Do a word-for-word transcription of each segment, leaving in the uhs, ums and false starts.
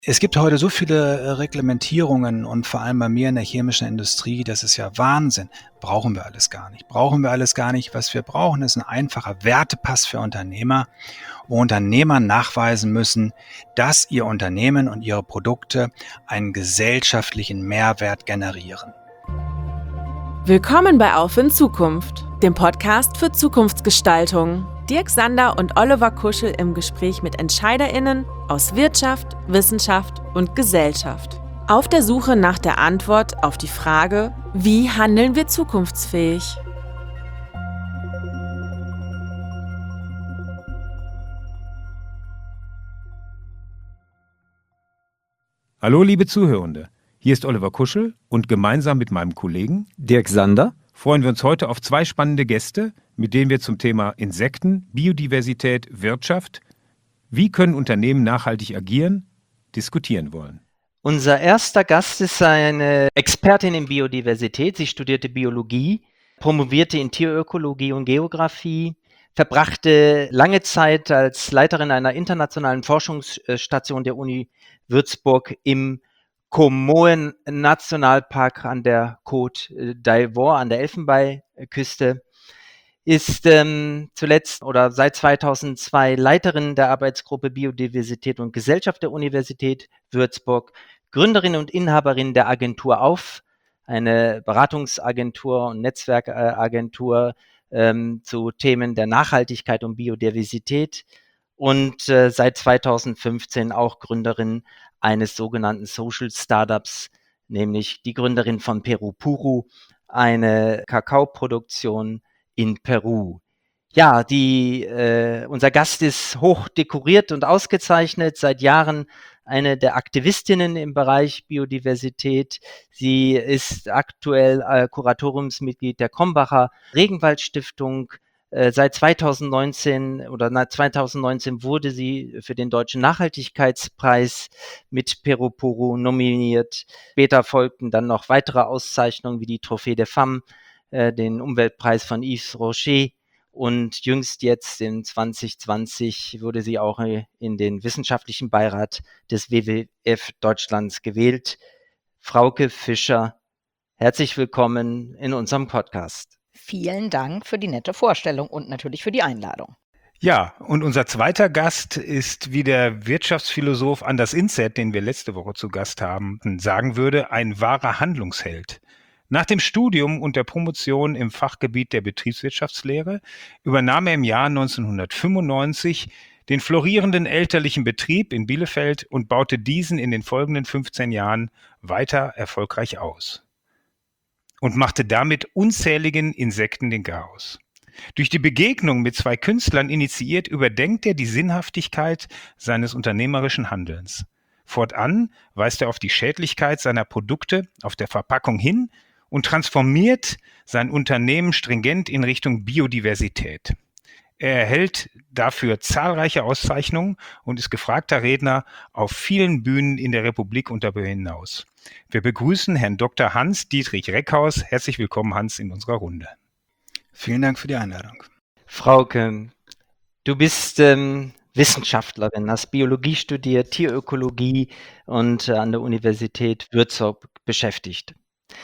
Es gibt heute so viele äh, Reglementierungen und vor allem bei mir in der chemischen Industrie, das ist ja Wahnsinn. Brauchen wir alles gar nicht. Brauchen wir alles gar nicht. Was wir brauchen, ist ein einfacher Wertepass für Unternehmer, wo Unternehmer nachweisen müssen, dass ihr Unternehmen und ihre Produkte einen gesellschaftlichen Mehrwert generieren. Willkommen bei Auf in Zukunft, dem Podcast für Zukunftsgestaltung. Dirk Sander und Oliver Kuschel im Gespräch mit EntscheiderInnen aus Wirtschaft, Wissenschaft und Gesellschaft. Auf der Suche nach der Antwort auf die Frage, wie handeln wir zukunftsfähig? Hallo liebe Zuhörende, hier ist Oliver Kuschel und gemeinsam mit meinem Kollegen Dirk Sander freuen wir uns heute auf zwei spannende Gäste, mit denen wir zum Thema Insekten, Biodiversität, Wirtschaft, wie können Unternehmen nachhaltig agieren, diskutieren wollen. Unser erster Gast ist eine Expertin in Biodiversität. Sie studierte Biologie, promovierte in Tierökologie und Geographie, verbrachte lange Zeit als Leiterin einer internationalen Forschungsstation der Uni Würzburg im Comoen-Nationalpark an der Côte d'Ivoire, an der Elfenbeinküste, ist ähm, zuletzt oder seit zweitausendzwei Leiterin der Arbeitsgruppe Biodiversität und Gesellschaft der Universität Würzburg, Gründerin und Inhaberin der Agentur Auf, eine Beratungsagentur und Netzwerkagentur ähm, zu Themen der Nachhaltigkeit und Biodiversität und äh, seit zweitausendfünfzehn auch Gründerin eines sogenannten Social Startups, nämlich die Gründerin von Peru Puro, eine Kakaoproduktion in Peru. Ja, die, äh, unser Gast ist hoch dekoriert und ausgezeichnet, seit Jahren eine der Aktivistinnen im Bereich Biodiversität. Sie ist aktuell äh, Kuratoriumsmitglied der Krombacher Regenwald-Stiftung. Äh, seit zweitausendneunzehn oder na, zweitausendneunzehn wurde sie für den Deutschen Nachhaltigkeitspreis mit Peru Puro nominiert. Später folgten dann noch weitere Auszeichnungen wie die Trophée des Femmes, äh, den Umweltpreis von Yves Rocher. Und jüngst jetzt in zwanzig zwanzig wurde sie auch in den wissenschaftlichen Beirat des W W F Deutschlands gewählt. Frauke Fischer, herzlich willkommen in unserem Podcast. Vielen Dank für die nette Vorstellung und natürlich für die Einladung. Ja, und unser zweiter Gast ist, wie der Wirtschaftsphilosoph Anders Inset, den wir letzte Woche zu Gast haben, sagen würde, ein wahrer Handlungsheld. Nach dem Studium und der Promotion im Fachgebiet der Betriebswirtschaftslehre übernahm er im Jahr neunzehnhundertfünfundneunzig den florierenden elterlichen Betrieb in Bielefeld und baute diesen in den folgenden fünfzehn Jahren weiter erfolgreich aus und machte damit unzähligen Insekten den Garaus. Durch die Begegnung mit zwei Künstlern initiiert, überdenkt er die Sinnhaftigkeit seines unternehmerischen Handelns. Fortan weist er auf die Schädlichkeit seiner Produkte auf der Verpackung hin und transformiert sein Unternehmen stringent in Richtung Biodiversität. Er erhält dafür zahlreiche Auszeichnungen und ist gefragter Redner auf vielen Bühnen in der Republik und darüber hinaus. Wir begrüßen Herrn Doktor Hans-Dietrich Reckhaus. Herzlich willkommen, Hans, in unserer Runde. Vielen Dank für die Einladung. Frauke, du bist ähm, Wissenschaftlerin, hast Biologie studiert, Tierökologie und äh, an der Universität Würzburg beschäftigt.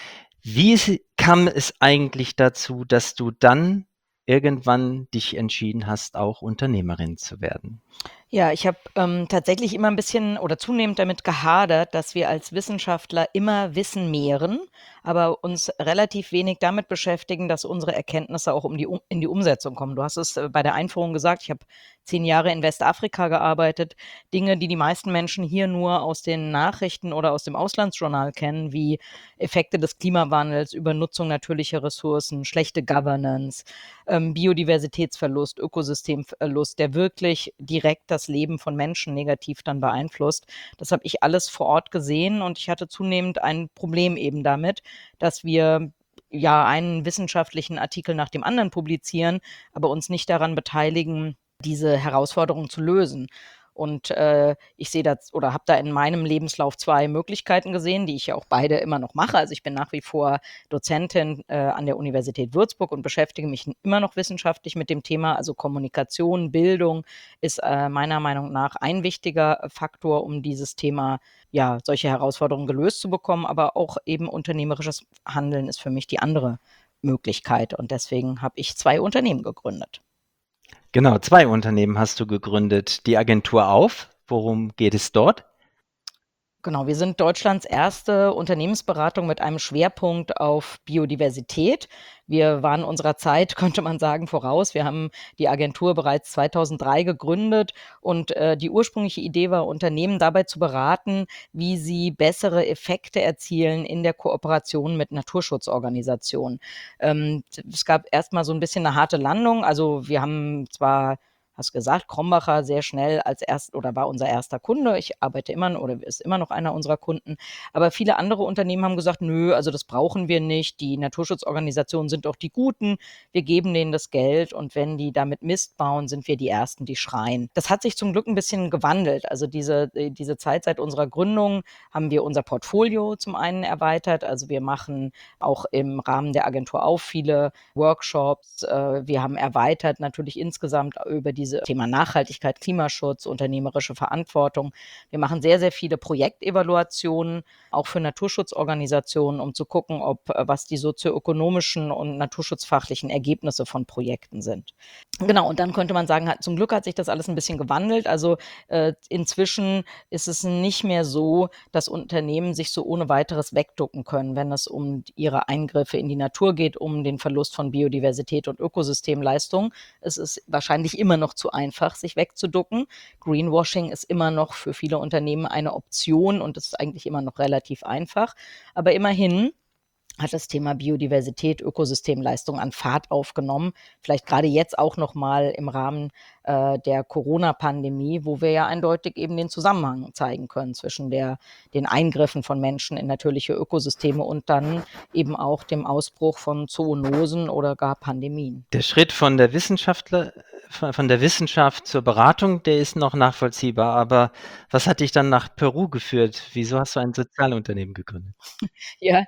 Wie kam es eigentlich dazu, dass du dann irgendwann dich entschieden hast, auch Unternehmerin zu werden? Ja, ich habe ähm, tatsächlich immer ein bisschen oder zunehmend damit gehadert, dass wir als Wissenschaftler immer Wissen mehren, aber uns relativ wenig damit beschäftigen, dass unsere Erkenntnisse auch um die, um, in die Umsetzung kommen. Du hast es äh, bei der Einführung gesagt, ich habe zehn Jahre in Westafrika gearbeitet. Dinge, die die meisten Menschen hier nur aus den Nachrichten oder aus dem Auslandsjournal kennen, wie Effekte des Klimawandels, Übernutzung natürlicher Ressourcen, schlechte Governance, ähm, Biodiversitätsverlust, Ökosystemverlust, der wirklich direkt das Leben von Menschen negativ dann beeinflusst. Das habe ich alles vor Ort gesehen und ich hatte zunehmend ein Problem eben damit, dass wir ja einen wissenschaftlichen Artikel nach dem anderen publizieren, aber uns nicht daran beteiligen, diese Herausforderung zu lösen. Und äh, ich sehe das oder habe da in meinem Lebenslauf zwei Möglichkeiten gesehen, die ich ja auch beide immer noch mache. Also ich bin nach wie vor Dozentin äh, an der Universität Würzburg und beschäftige mich immer noch wissenschaftlich mit dem Thema. Also Kommunikation, Bildung ist äh, meiner Meinung nach ein wichtiger Faktor, um dieses Thema, ja, solche Herausforderungen gelöst zu bekommen. Aber auch eben unternehmerisches Handeln ist für mich die andere Möglichkeit. Und deswegen habe ich zwei Unternehmen gegründet. Genau, zwei Unternehmen hast du gegründet. Die Agentur Auf, worum geht es dort? Genau, wir sind Deutschlands erste Unternehmensberatung mit einem Schwerpunkt auf Biodiversität. Wir waren unserer Zeit, könnte man sagen, voraus. Wir haben die Agentur bereits zweitausenddrei gegründet und äh, die ursprüngliche Idee war, Unternehmen dabei zu beraten, wie sie bessere Effekte erzielen in der Kooperation mit Naturschutzorganisationen. Ähm, es gab erstmal so ein bisschen eine harte Landung. Also wir haben zwar hast gesagt, Krombacher sehr schnell als erst oder war unser erster Kunde. Ich arbeite immer oder ist immer noch einer unserer Kunden. Aber viele andere Unternehmen haben gesagt, nö, also das brauchen wir nicht. Die Naturschutzorganisationen sind doch die Guten. Wir geben denen das Geld und wenn die damit Mist bauen, sind wir die Ersten, die schreien. Das hat sich zum Glück ein bisschen gewandelt. Also diese, diese Zeit seit unserer Gründung haben wir unser Portfolio zum einen erweitert. Also wir machen auch im Rahmen der Agentur Auf viele Workshops. Wir haben erweitert natürlich insgesamt über die Diese Thema Nachhaltigkeit, Klimaschutz, unternehmerische Verantwortung. Wir machen sehr, sehr viele Projektevaluationen, auch für Naturschutzorganisationen, um zu gucken, ob was die sozioökonomischen und naturschutzfachlichen Ergebnisse von Projekten sind. Genau, und dann könnte man sagen, zum Glück hat sich das alles ein bisschen gewandelt. Also äh, inzwischen ist es nicht mehr so, dass Unternehmen sich so ohne weiteres wegducken können, wenn es um ihre Eingriffe in die Natur geht, um den Verlust von Biodiversität und Ökosystemleistung. Es ist wahrscheinlich immer noch zu einfach, sich wegzuducken. Greenwashing ist immer noch für viele Unternehmen eine Option und es ist eigentlich immer noch relativ einfach. Aber immerhin hat das Thema Biodiversität, Ökosystemleistung an Fahrt aufgenommen. Vielleicht gerade jetzt auch nochmal im Rahmen äh, der Corona-Pandemie, wo wir ja eindeutig eben den Zusammenhang zeigen können zwischen der, den Eingriffen von Menschen in natürliche Ökosysteme und dann eben auch dem Ausbruch von Zoonosen oder gar Pandemien. Der Schritt von der Wissenschaftler, von der Wissenschaft zur Beratung, der ist noch nachvollziehbar. Aber was hat dich dann nach Peru geführt? Wieso hast du ein Sozialunternehmen gegründet? Ja,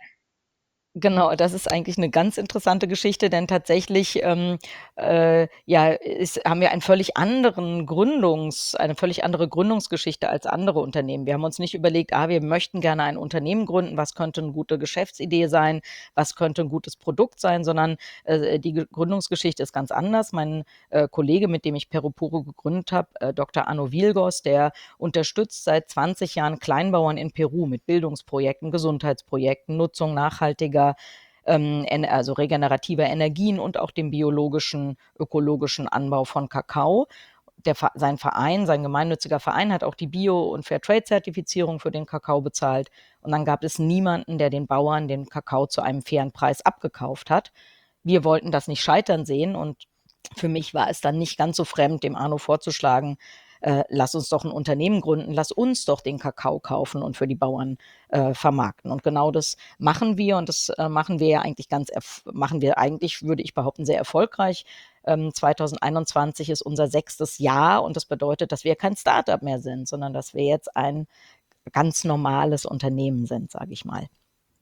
genau, das ist eigentlich eine ganz interessante Geschichte, denn tatsächlich, ähm, äh, ja, ist haben wir einen völlig anderen Gründungs eine völlig andere Gründungsgeschichte als andere Unternehmen. Wir haben uns nicht überlegt: „Ah, wir möchten gerne ein Unternehmen gründen. Was könnte eine gute Geschäftsidee sein? Was könnte ein gutes Produkt sein?“ Sondern, äh, die Ge Gründungsgeschichte ist ganz anders. Mein, äh, Kollege, mit dem ich Perupuro gegründet habe, äh, Doktor Arno Vilgos, der unterstützt seit zwanzig Jahren Kleinbauern in Peru mit Bildungsprojekten, Gesundheitsprojekten, Nutzung nachhaltiger ähm, also regenerativer Energien und auch dem biologischen, ökologischen Anbau von Kakao. Der, sein Verein, sein gemeinnütziger Verein hat auch die Bio- und Fairtrade-Zertifizierung für den Kakao bezahlt. Und dann gab es niemanden, der den Bauern den Kakao zu einem fairen Preis abgekauft hat. Wir wollten das nicht scheitern sehen und für mich war es dann nicht ganz so fremd, dem Arno vorzuschlagen, äh, lass uns doch ein Unternehmen gründen, lass uns doch den Kakao kaufen und für die Bauern äh, vermarkten. Und genau das machen wir und das äh, machen wir ja eigentlich ganz, machen wir eigentlich, würde ich behaupten, sehr erfolgreich. Ähm, zwanzig einundzwanzig ist unser sechstes Jahr und das bedeutet, dass wir kein Startup mehr sind, sondern dass wir jetzt ein ganz normales Unternehmen sind, sage ich mal.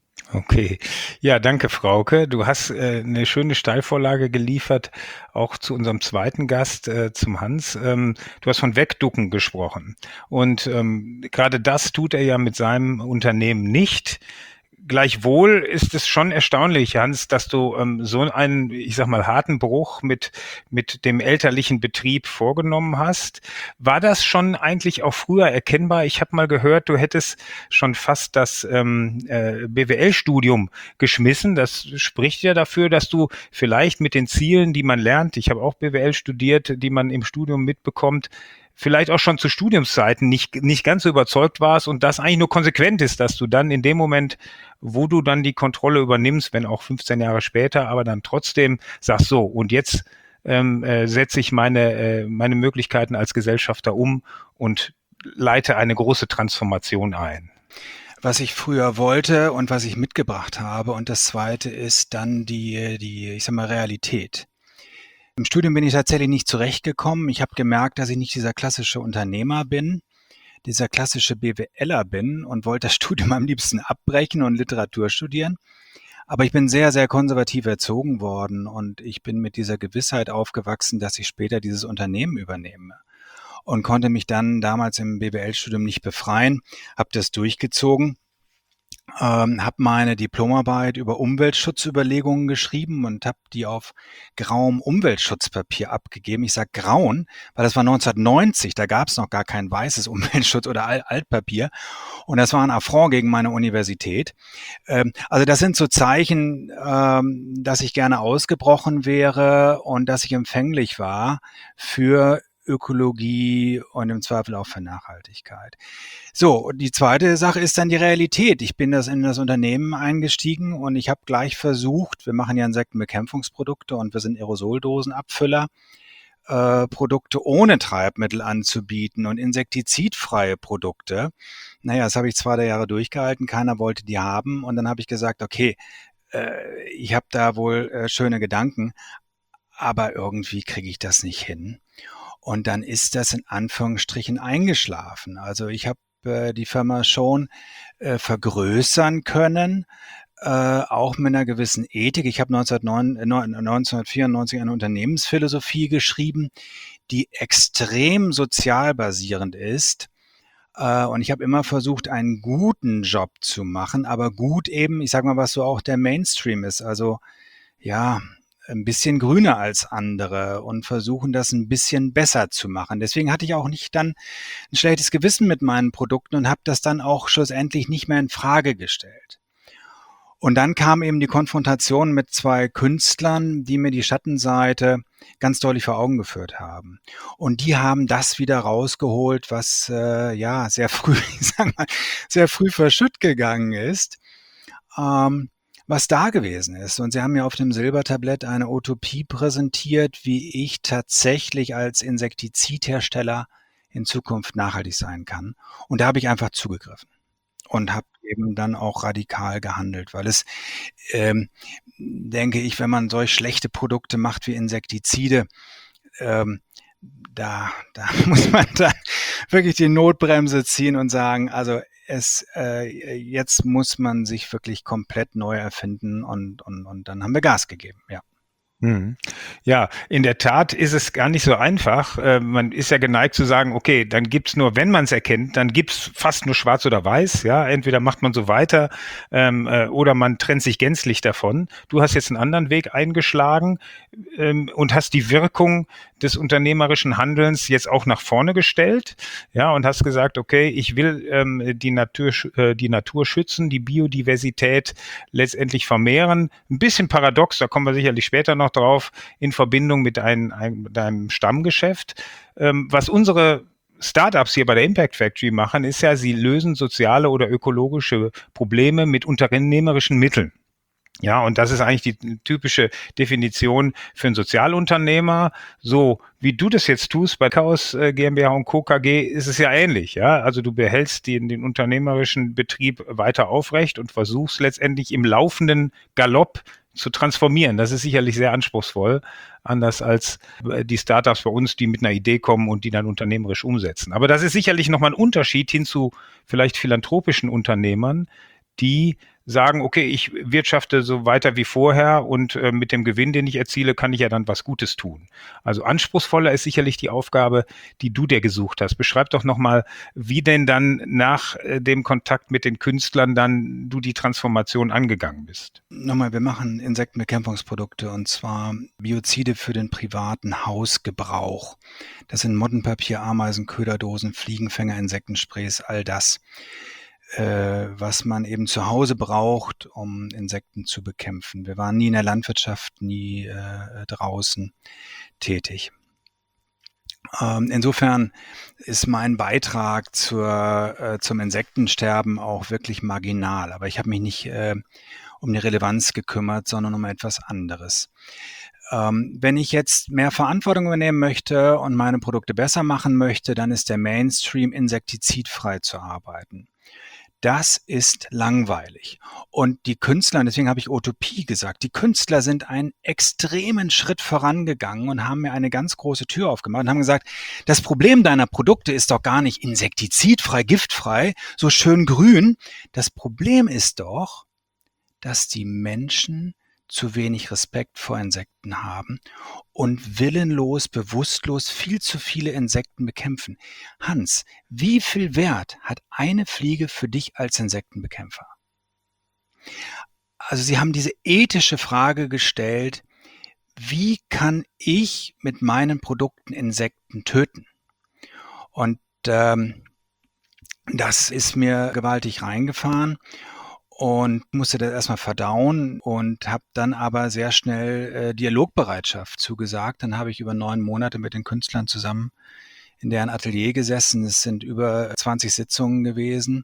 Okay. Ja, danke, Frauke. Du hast äh, eine schöne Steilvorlage geliefert, auch zu unserem zweiten Gast, äh, zum Hans. Ähm, du hast von Wegducken gesprochen. Und ähm, gerade das tut er ja mit seinem Unternehmen nicht. Gleichwohl ist es schon erstaunlich, Hans, dass du ähm, so einen, ich sag mal, harten Bruch mit mit dem elterlichen Betrieb vorgenommen hast. War das schon eigentlich auch früher erkennbar? Ich habe mal gehört, du hättest schon fast das ähm, äh, B W L-Studium geschmissen. Das spricht ja dafür, dass du vielleicht mit den Zielen, die man lernt, ich habe auch B W L studiert, die man im Studium mitbekommt, vielleicht auch schon zu Studiumszeiten nicht, nicht ganz so überzeugt warst und das eigentlich nur konsequent ist, dass du dann in dem Moment, wo du dann die Kontrolle übernimmst, wenn auch fünfzehn Jahre später, aber dann trotzdem sagst, so, und jetzt ähm, äh, setze ich meine, äh, meine Möglichkeiten als Gesellschafter um und leite eine große Transformation ein. Was ich früher wollte und was ich mitgebracht habe. Und das Zweite ist dann die, die, ich sag mal, Realität. Im Studium bin ich tatsächlich nicht zurechtgekommen. Ich habe gemerkt, dass ich nicht dieser klassische Unternehmer bin, dieser klassische BWLer bin und wollte das Studium am liebsten abbrechen und Literatur studieren. Aber ich bin sehr, sehr konservativ erzogen worden und ich bin mit dieser Gewissheit aufgewachsen, dass ich später dieses Unternehmen übernehme. Und konnte mich dann damals im B W L-Studium nicht befreien, habe das durchgezogen, ähm, habe meine Diplomarbeit über Umweltschutzüberlegungen geschrieben und habe die auf grauem Umweltschutzpapier abgegeben. Ich sage grauen, weil das war neunzehnhundertneunzig, da gab es noch gar kein weißes Umweltschutz- oder Al- Altpapier. Und das war ein Affront gegen meine Universität. Ähm, also das sind so Zeichen, ähm, dass ich gerne ausgebrochen wäre und dass ich empfänglich war für Ökologie und im Zweifel auch für Nachhaltigkeit. So, und die zweite Sache ist dann die Realität. Ich bin das in das Unternehmen eingestiegen und ich habe gleich versucht, wir machen ja Insektenbekämpfungsprodukte und wir sind Aerosoldosenabfüller, äh, Produkte ohne Treibmittel anzubieten und insektizidfreie Produkte. Naja, das habe ich zwei, drei Jahre durchgehalten, keiner wollte die haben und dann habe ich gesagt, okay, äh, ich habe da wohl äh, schöne Gedanken, aber irgendwie kriege ich das nicht hin. Und dann ist das in Anführungsstrichen eingeschlafen. Also ich habe äh, die Firma schon äh, vergrößern können, äh, auch mit einer gewissen Ethik. Ich habe neunzehnhundertvierundneunzig eine Unternehmensphilosophie geschrieben, die extrem sozial basierend ist. Äh, und ich habe immer versucht, einen guten Job zu machen, aber gut eben, ich sage mal, was so auch der Mainstream ist. Also ja, ein bisschen grüner als andere und versuchen, das ein bisschen besser zu machen. Deswegen hatte ich auch nicht dann ein schlechtes Gewissen mit meinen Produkten und habe das dann auch schlussendlich nicht mehr in Frage gestellt. Und dann kam eben die Konfrontation mit zwei Künstlern, die mir die Schattenseite ganz deutlich vor Augen geführt haben. Und die haben das wieder rausgeholt, was äh, ja sehr früh, ich sag mal, sehr früh verschütt gegangen ist. Ähm, was da gewesen ist. Und sie haben mir auf dem Silbertablett eine Utopie präsentiert, wie ich tatsächlich als Insektizidhersteller in Zukunft nachhaltig sein kann. Und da habe ich einfach zugegriffen und habe eben dann auch radikal gehandelt, weil es, ähm, denke ich, wenn man solch schlechte Produkte macht wie Insektizide, ähm, da, da muss man dann wirklich die Notbremse ziehen und sagen, also es, äh, jetzt muss man sich wirklich komplett neu erfinden und, und, und dann haben wir Gas gegeben, ja. Mhm. Ja, in der Tat ist es gar nicht so einfach. Äh, man ist ja geneigt zu sagen, okay, dann gibt's nur, wenn man es erkennt, dann gibt's fast nur schwarz oder weiß. Ja, entweder macht man so weiter ähm, äh, oder man trennt sich gänzlich davon. Du hast jetzt einen anderen Weg eingeschlagen ähm, und hast die Wirkung des unternehmerischen Handelns jetzt auch nach vorne gestellt. Ja, und hast gesagt, okay, ich will ähm, die Natur, äh, die Natur schützen, die Biodiversität letztendlich vermehren. Ein bisschen paradox, da kommen wir sicherlich später noch drauf, in Verbindung mit einem, einem, einem Stammgeschäft. Ähm, was unsere Startups hier bei der Impact Factory machen, ist ja, sie lösen soziale oder ökologische Probleme mit unternehmerischen Mitteln. Ja, und das ist eigentlich die typische Definition für einen Sozialunternehmer. So wie du das jetzt tust bei Chaos äh, GmbH und Co. K G ist es ja ähnlich. Ja, also du behältst den, den unternehmerischen Betrieb weiter aufrecht und versuchst letztendlich im laufenden Galopp zu transformieren. Das ist sicherlich sehr anspruchsvoll, anders als die Startups bei uns, die mit einer Idee kommen und die dann unternehmerisch umsetzen. Aber das ist sicherlich nochmal ein Unterschied hin zu vielleicht philanthropischen Unternehmern, die sagen, okay, ich wirtschafte so weiter wie vorher und äh, mit dem Gewinn, den ich erziele, kann ich ja dann was Gutes tun. Also anspruchsvoller ist sicherlich die Aufgabe, die du dir gesucht hast. Beschreib doch nochmal, wie denn dann nach äh, dem Kontakt mit den Künstlern dann du die Transformation angegangen bist. Nochmal, wir machen Insektenbekämpfungsprodukte und zwar Biozide für den privaten Hausgebrauch. Das sind Mottenpapier, Ameisen, Köderdosen, Fliegenfänger, Insektensprays, all das, was man eben zu Hause braucht, um Insekten zu bekämpfen. Wir waren nie in der Landwirtschaft, nie äh, draußen tätig. Ähm, insofern ist mein Beitrag zur, äh, zum Insektensterben auch wirklich marginal. Aber ich habe mich nicht äh, um die Relevanz gekümmert, sondern um etwas anderes. Ähm, wenn ich jetzt mehr Verantwortung übernehmen möchte und meine Produkte besser machen möchte, dann ist der Mainstream, insektizidfrei zu arbeiten. Das ist langweilig. Und die Künstler, und deswegen habe ich Utopie gesagt, die Künstler sind einen extremen Schritt vorangegangen und haben mir eine ganz große Tür aufgemacht und haben gesagt, das Problem deiner Produkte ist doch gar nicht insektizidfrei, giftfrei, so schön grün. Das Problem ist doch, dass die Menschen zu wenig Respekt vor Insekten haben und willenlos, bewusstlos viel zu viele Insekten bekämpfen. Hans, wie viel Wert hat eine Fliege für dich als Insektenbekämpfer? Also Sie haben diese ethische Frage gestellt, wie kann ich mit meinen Produkten Insekten töten? Und ähm, das ist mir gewaltig reingefahren. Und musste das erstmal verdauen und habe dann aber sehr schnell äh, Dialogbereitschaft zugesagt. Dann habe ich über neun Monate mit den Künstlern zusammen in deren Atelier gesessen. Es sind über zwanzig Sitzungen gewesen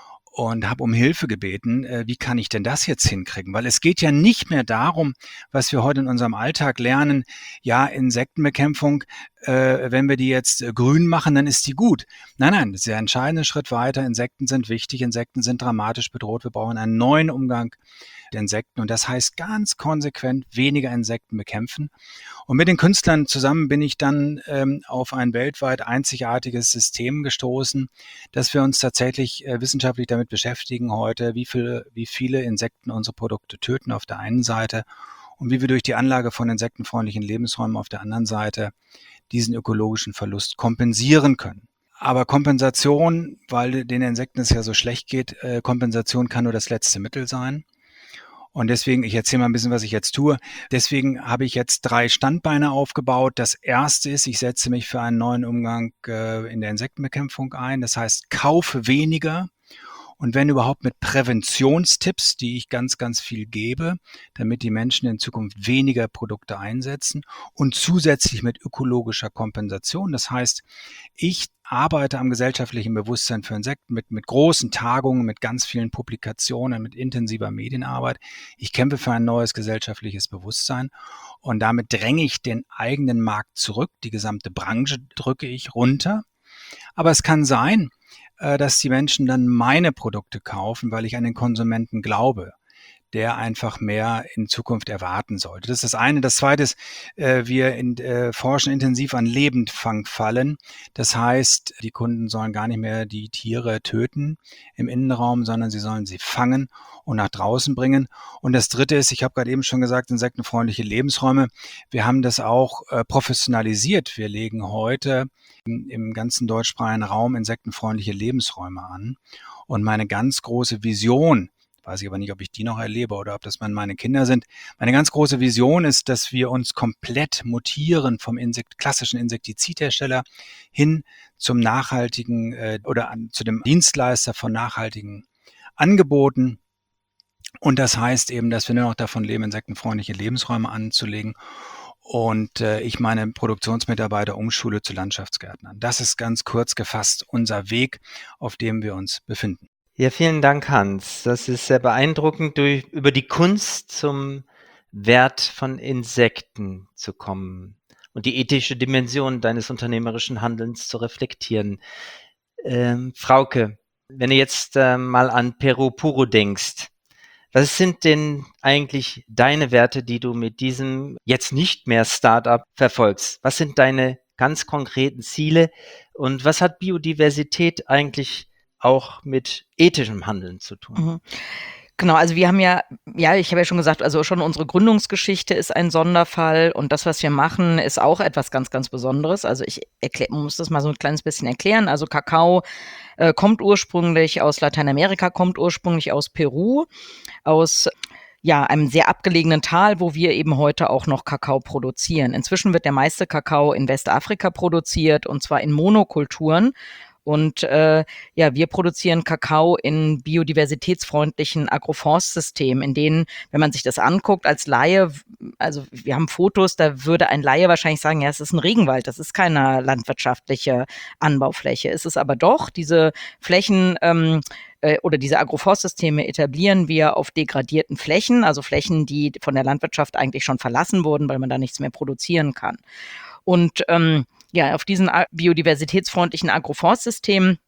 und habe um Hilfe gebeten, äh, wie kann ich denn das jetzt hinkriegen? Weil es geht ja nicht mehr darum, was wir heute in unserem Alltag lernen, ja, Insektenbekämpfung, äh, wenn wir die jetzt äh, grün machen, dann ist die gut. Nein, nein, das ist der entscheidende Schritt weiter. Insekten sind wichtig, Insekten sind dramatisch bedroht. Wir brauchen einen neuen Umgang mit Insekten und das heißt ganz konsequent weniger Insekten bekämpfen. Und mit den Künstlern zusammen bin ich dann ähm, auf ein weltweit einzigartiges System gestoßen, dass wir uns tatsächlich äh, wissenschaftlich damit beschäftigen heute, wie viele, wie viele Insekten unsere Produkte töten auf der einen Seite und wie wir durch die Anlage von insektenfreundlichen Lebensräumen auf der anderen Seite diesen ökologischen Verlust kompensieren können. Aber Kompensation, weil den Insekten es ja so schlecht geht, äh, Kompensation kann nur das letzte Mittel sein. Und deswegen, ich erzähle mal ein bisschen, was ich jetzt tue. Deswegen habe ich jetzt drei Standbeine aufgebaut. Das erste ist, ich setze mich für einen neuen Umgang äh, in der Insektenbekämpfung ein. Das heißt, kaufe weniger. Und wenn überhaupt mit Präventionstipps, die ich ganz, ganz viel gebe, damit die Menschen in Zukunft weniger Produkte einsetzen und zusätzlich mit ökologischer Kompensation. Das heißt, ich arbeite am gesellschaftlichen Bewusstsein für Insekten mit, mit großen Tagungen, mit ganz vielen Publikationen, mit intensiver Medienarbeit. Ich kämpfe für ein neues gesellschaftliches Bewusstsein und damit dränge ich den eigenen Markt zurück. Die gesamte Branche drücke ich runter. Aber es kann sein, dass die Menschen dann meine Produkte kaufen, weil ich an den Konsumenten glaube, der einfach mehr in Zukunft erwarten sollte. Das ist das eine. Das zweite ist, wir in, äh, forschen intensiv an Lebendfangfallen. Das heißt, die Kunden sollen gar nicht mehr die Tiere töten im Innenraum, sondern sie sollen sie fangen und nach draußen bringen. Und das dritte ist, ich habe gerade eben schon gesagt, insektenfreundliche Lebensräume. Wir haben das auch äh, professionalisiert. Wir legen heute im, im ganzen deutschsprachigen Raum insektenfreundliche Lebensräume an. Und meine ganz große Vision, weiß ich aber nicht, ob ich die noch erlebe oder ob das meine Kinder sind. Meine ganz große Vision ist, dass wir uns komplett mutieren vom Insekt, klassischen Insektizidhersteller hin zum nachhaltigen äh, oder an, zu dem Dienstleister von nachhaltigen Angeboten. Und das heißt eben, dass wir nur noch davon leben, insektenfreundliche Lebensräume anzulegen. Und äh, ich meine Produktionsmitarbeiter umschule zu Landschaftsgärtnern. Das ist ganz kurz gefasst unser Weg, auf dem wir uns befinden. Ja, vielen Dank, Hans. Das ist sehr beeindruckend, durch, über die Kunst zum Wert von Insekten zu kommen und die ethische Dimension deines unternehmerischen Handelns zu reflektieren. Ähm, Frauke, wenn du jetzt äh, mal an Peru Puro denkst, was sind denn eigentlich deine Werte, die du mit diesem jetzt nicht mehr Startup verfolgst? Was sind deine ganz konkreten Ziele und was hat Biodiversität eigentlich auch mit ethischem Handeln zu tun? Mhm. Genau, also wir haben ja, ja, ich habe ja schon gesagt, also schon unsere Gründungsgeschichte ist ein Sonderfall und das, was wir machen, ist auch etwas ganz, ganz Besonderes. Also ich erklär, muss das mal so ein kleines bisschen erklären. Also Kakao äh, kommt ursprünglich aus Lateinamerika, kommt ursprünglich aus Peru, aus ja, einem sehr abgelegenen Tal, wo wir eben heute auch noch Kakao produzieren. Inzwischen wird der meiste Kakao in Westafrika produziert und zwar in Monokulturen. Und äh, ja, wir produzieren Kakao in biodiversitätsfreundlichen Agroforstsystemen, in denen, wenn man sich das anguckt als Laie, also wir haben Fotos, da würde ein Laie wahrscheinlich sagen, ja, es ist ein Regenwald, das ist keine landwirtschaftliche Anbaufläche. Es ist aber doch, diese Flächen ähm, äh, oder diese Agroforstsysteme etablieren wir auf degradierten Flächen, also Flächen, die von der Landwirtschaft eigentlich schon verlassen wurden, weil man da nichts mehr produzieren kann. Und ähm, ja, auf diesen biodiversitätsfreundlichen Agroforstsystemen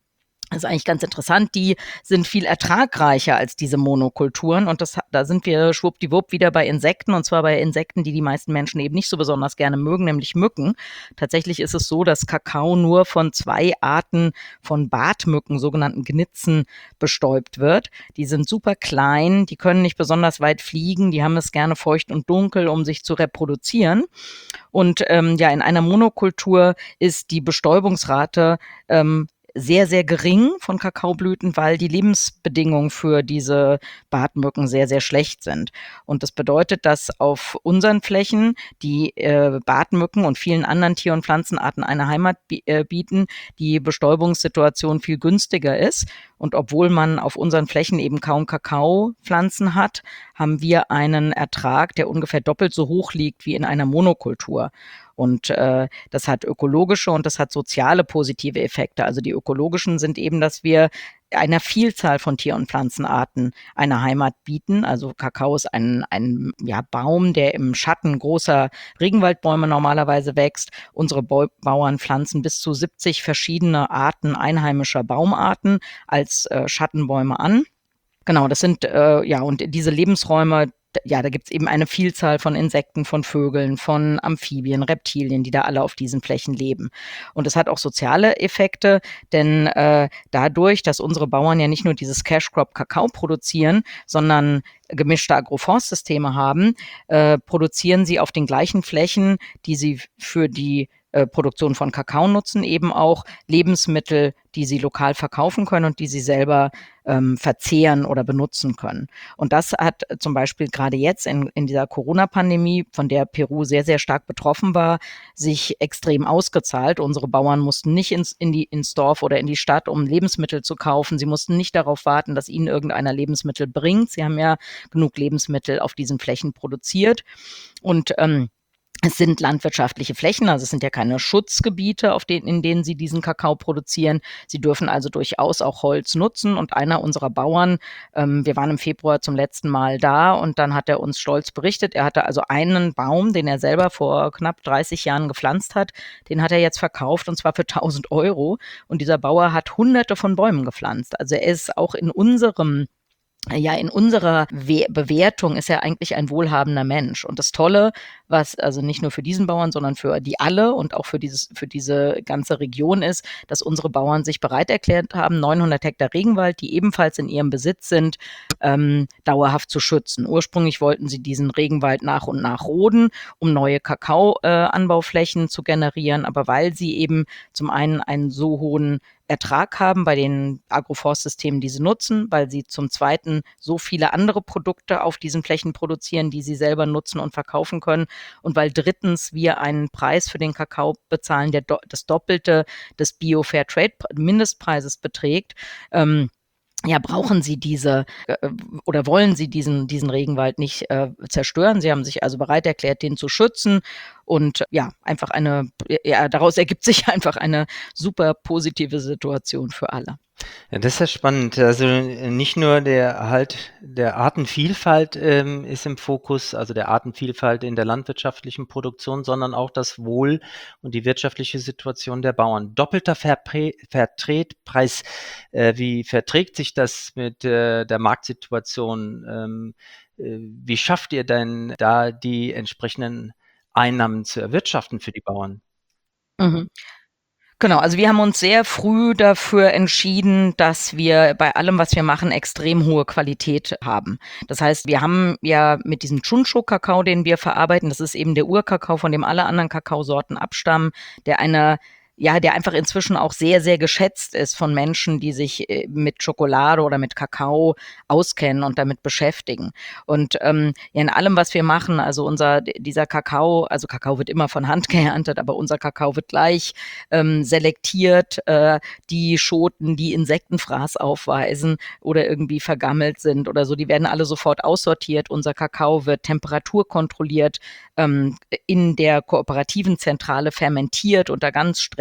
Das ist eigentlich ganz interessant. Die sind viel ertragreicher als diese Monokulturen. Und das, da sind wir schwuppdiwupp wieder bei Insekten. Und zwar bei Insekten, die die meisten Menschen eben nicht so besonders gerne mögen, nämlich Mücken. Tatsächlich ist es so, dass Kakao nur von zwei Arten von Bartmücken, sogenannten Gnitzen, bestäubt wird. Die sind super klein, die können nicht besonders weit fliegen, die haben es gerne feucht und dunkel, um sich zu reproduzieren. Und ähm, ja, in einer Monokultur ist die Bestäubungsrate ähm, sehr, sehr gering von Kakaoblüten, weil die Lebensbedingungen für diese Bartmücken sehr, sehr schlecht sind. Und das bedeutet, dass auf unseren Flächen die äh, Bartmücken und vielen anderen Tier- und Pflanzenarten eine Heimat bi- äh, bieten, die Bestäubungssituation viel günstiger ist. Und obwohl man auf unseren Flächen eben kaum Kakaopflanzen hat, haben wir einen Ertrag, der ungefähr doppelt so hoch liegt wie in einer Monokultur. Und äh, das hat ökologische und das hat soziale positive Effekte. Also die ökologischen sind eben, dass wir einer Vielzahl von Tier- und Pflanzenarten eine Heimat bieten. Also Kakao ist ein, ein ja, Baum, der im Schatten großer Regenwaldbäume normalerweise wächst. Unsere Bau- Bauern pflanzen bis zu siebzig verschiedene Arten einheimischer Baumarten als äh, Schattenbäume an. Genau, das sind, äh, ja, und diese Lebensräume, ja, da gibt's eben eine Vielzahl von Insekten, von Vögeln, von Amphibien, Reptilien, die da alle auf diesen Flächen leben. Und es hat auch soziale Effekte, denn äh, dadurch, dass unsere Bauern ja nicht nur dieses Cash-Crop Kakao produzieren, sondern gemischte Agroforstsysteme haben, äh, produzieren sie auf den gleichen Flächen, die sie für die äh, Produktion von Kakao nutzen, eben auch Lebensmittel, die sie lokal verkaufen können und die sie selber ähm, verzehren oder benutzen können. Und das hat zum Beispiel gerade jetzt in, in dieser Corona-Pandemie, von der Peru sehr, sehr stark betroffen war, sich extrem ausgezahlt. Unsere Bauern mussten nicht ins, in die, ins Dorf oder in die Stadt, um Lebensmittel zu kaufen. Sie mussten nicht darauf warten, dass ihnen irgendeiner Lebensmittel bringt. Sie haben ja genug Lebensmittel auf diesen Flächen produziert. Und ähm, es sind landwirtschaftliche Flächen, also es sind ja keine Schutzgebiete, auf denen, in denen sie diesen Kakao produzieren. Sie dürfen also durchaus auch Holz nutzen. Und einer unserer Bauern, ähm, wir waren im Februar zum letzten Mal da und dann hat er uns stolz berichtet, er hatte also einen Baum, den er selber vor knapp dreißig Jahren gepflanzt hat, den hat er jetzt verkauft und zwar für tausend Euro. Und dieser Bauer hat hunderte von Bäumen gepflanzt. Also er ist auch in unserem Ja, in unserer We- Bewertung ist er eigentlich ein wohlhabender Mensch. Und das Tolle, was also nicht nur für diesen Bauern, sondern für die alle und auch für dieses, für diese ganze Region ist, dass unsere Bauern sich bereit erklärt haben, neunhundert Hektar Regenwald, die ebenfalls in ihrem Besitz sind, ähm, dauerhaft zu schützen. Ursprünglich wollten sie diesen Regenwald nach und nach roden, um neue Kakaoanbauflächen äh, zu generieren. Aber weil sie eben zum einen einen so hohen Ertrag haben bei den Agroforstsystemen, die sie nutzen, weil sie zum Zweiten so viele andere Produkte auf diesen Flächen produzieren, die sie selber nutzen und verkaufen können und weil drittens wir einen Preis für den Kakao bezahlen, der do- das Doppelte des Bio-Fair-Trade-Mindestpreises beträgt. Ähm, ja, brauchen Sie diese äh, oder wollen Sie diesen, diesen Regenwald nicht äh, zerstören? Sie haben sich also bereit erklärt, den zu schützen. Und äh, ja, einfach eine, ja, daraus ergibt sich einfach eine super positive Situation für alle. Ja, das ist ja spannend. Also äh, nicht nur der Erhalt der Artenvielfalt ähm, ist im Fokus, also der Artenvielfalt in der landwirtschaftlichen Produktion, sondern auch das Wohl und die wirtschaftliche Situation der Bauern. Doppelter Verprä- Vertretpreis, äh, wie verträgt sich das mit äh, der Marktsituation? Ähm, äh, wie schafft ihr denn da die entsprechenden Einnahmen zu erwirtschaften für die Bauern? Mhm. Genau, also wir haben uns sehr früh dafür entschieden, dass wir bei allem, was wir machen, extrem hohe Qualität haben. Das heißt, wir haben ja mit diesem Chuncho-Kakao, den wir verarbeiten, das ist eben der Urkakao, von dem alle anderen Kakaosorten abstammen, der eine ja, der einfach inzwischen auch sehr, sehr geschätzt ist von Menschen, die sich äh, mit Schokolade oder mit Kakao auskennen und damit beschäftigen. Und ähm, ja, in allem, was wir machen, also unser dieser Kakao, also Kakao wird immer von Hand geerntet, aber unser Kakao wird gleich ähm, selektiert, äh, die Schoten, die Insektenfraß aufweisen oder irgendwie vergammelt sind oder so, die werden alle sofort aussortiert. Unser Kakao wird temperaturkontrolliert ähm, in der kooperativen Zentrale fermentiert unter ganz strengen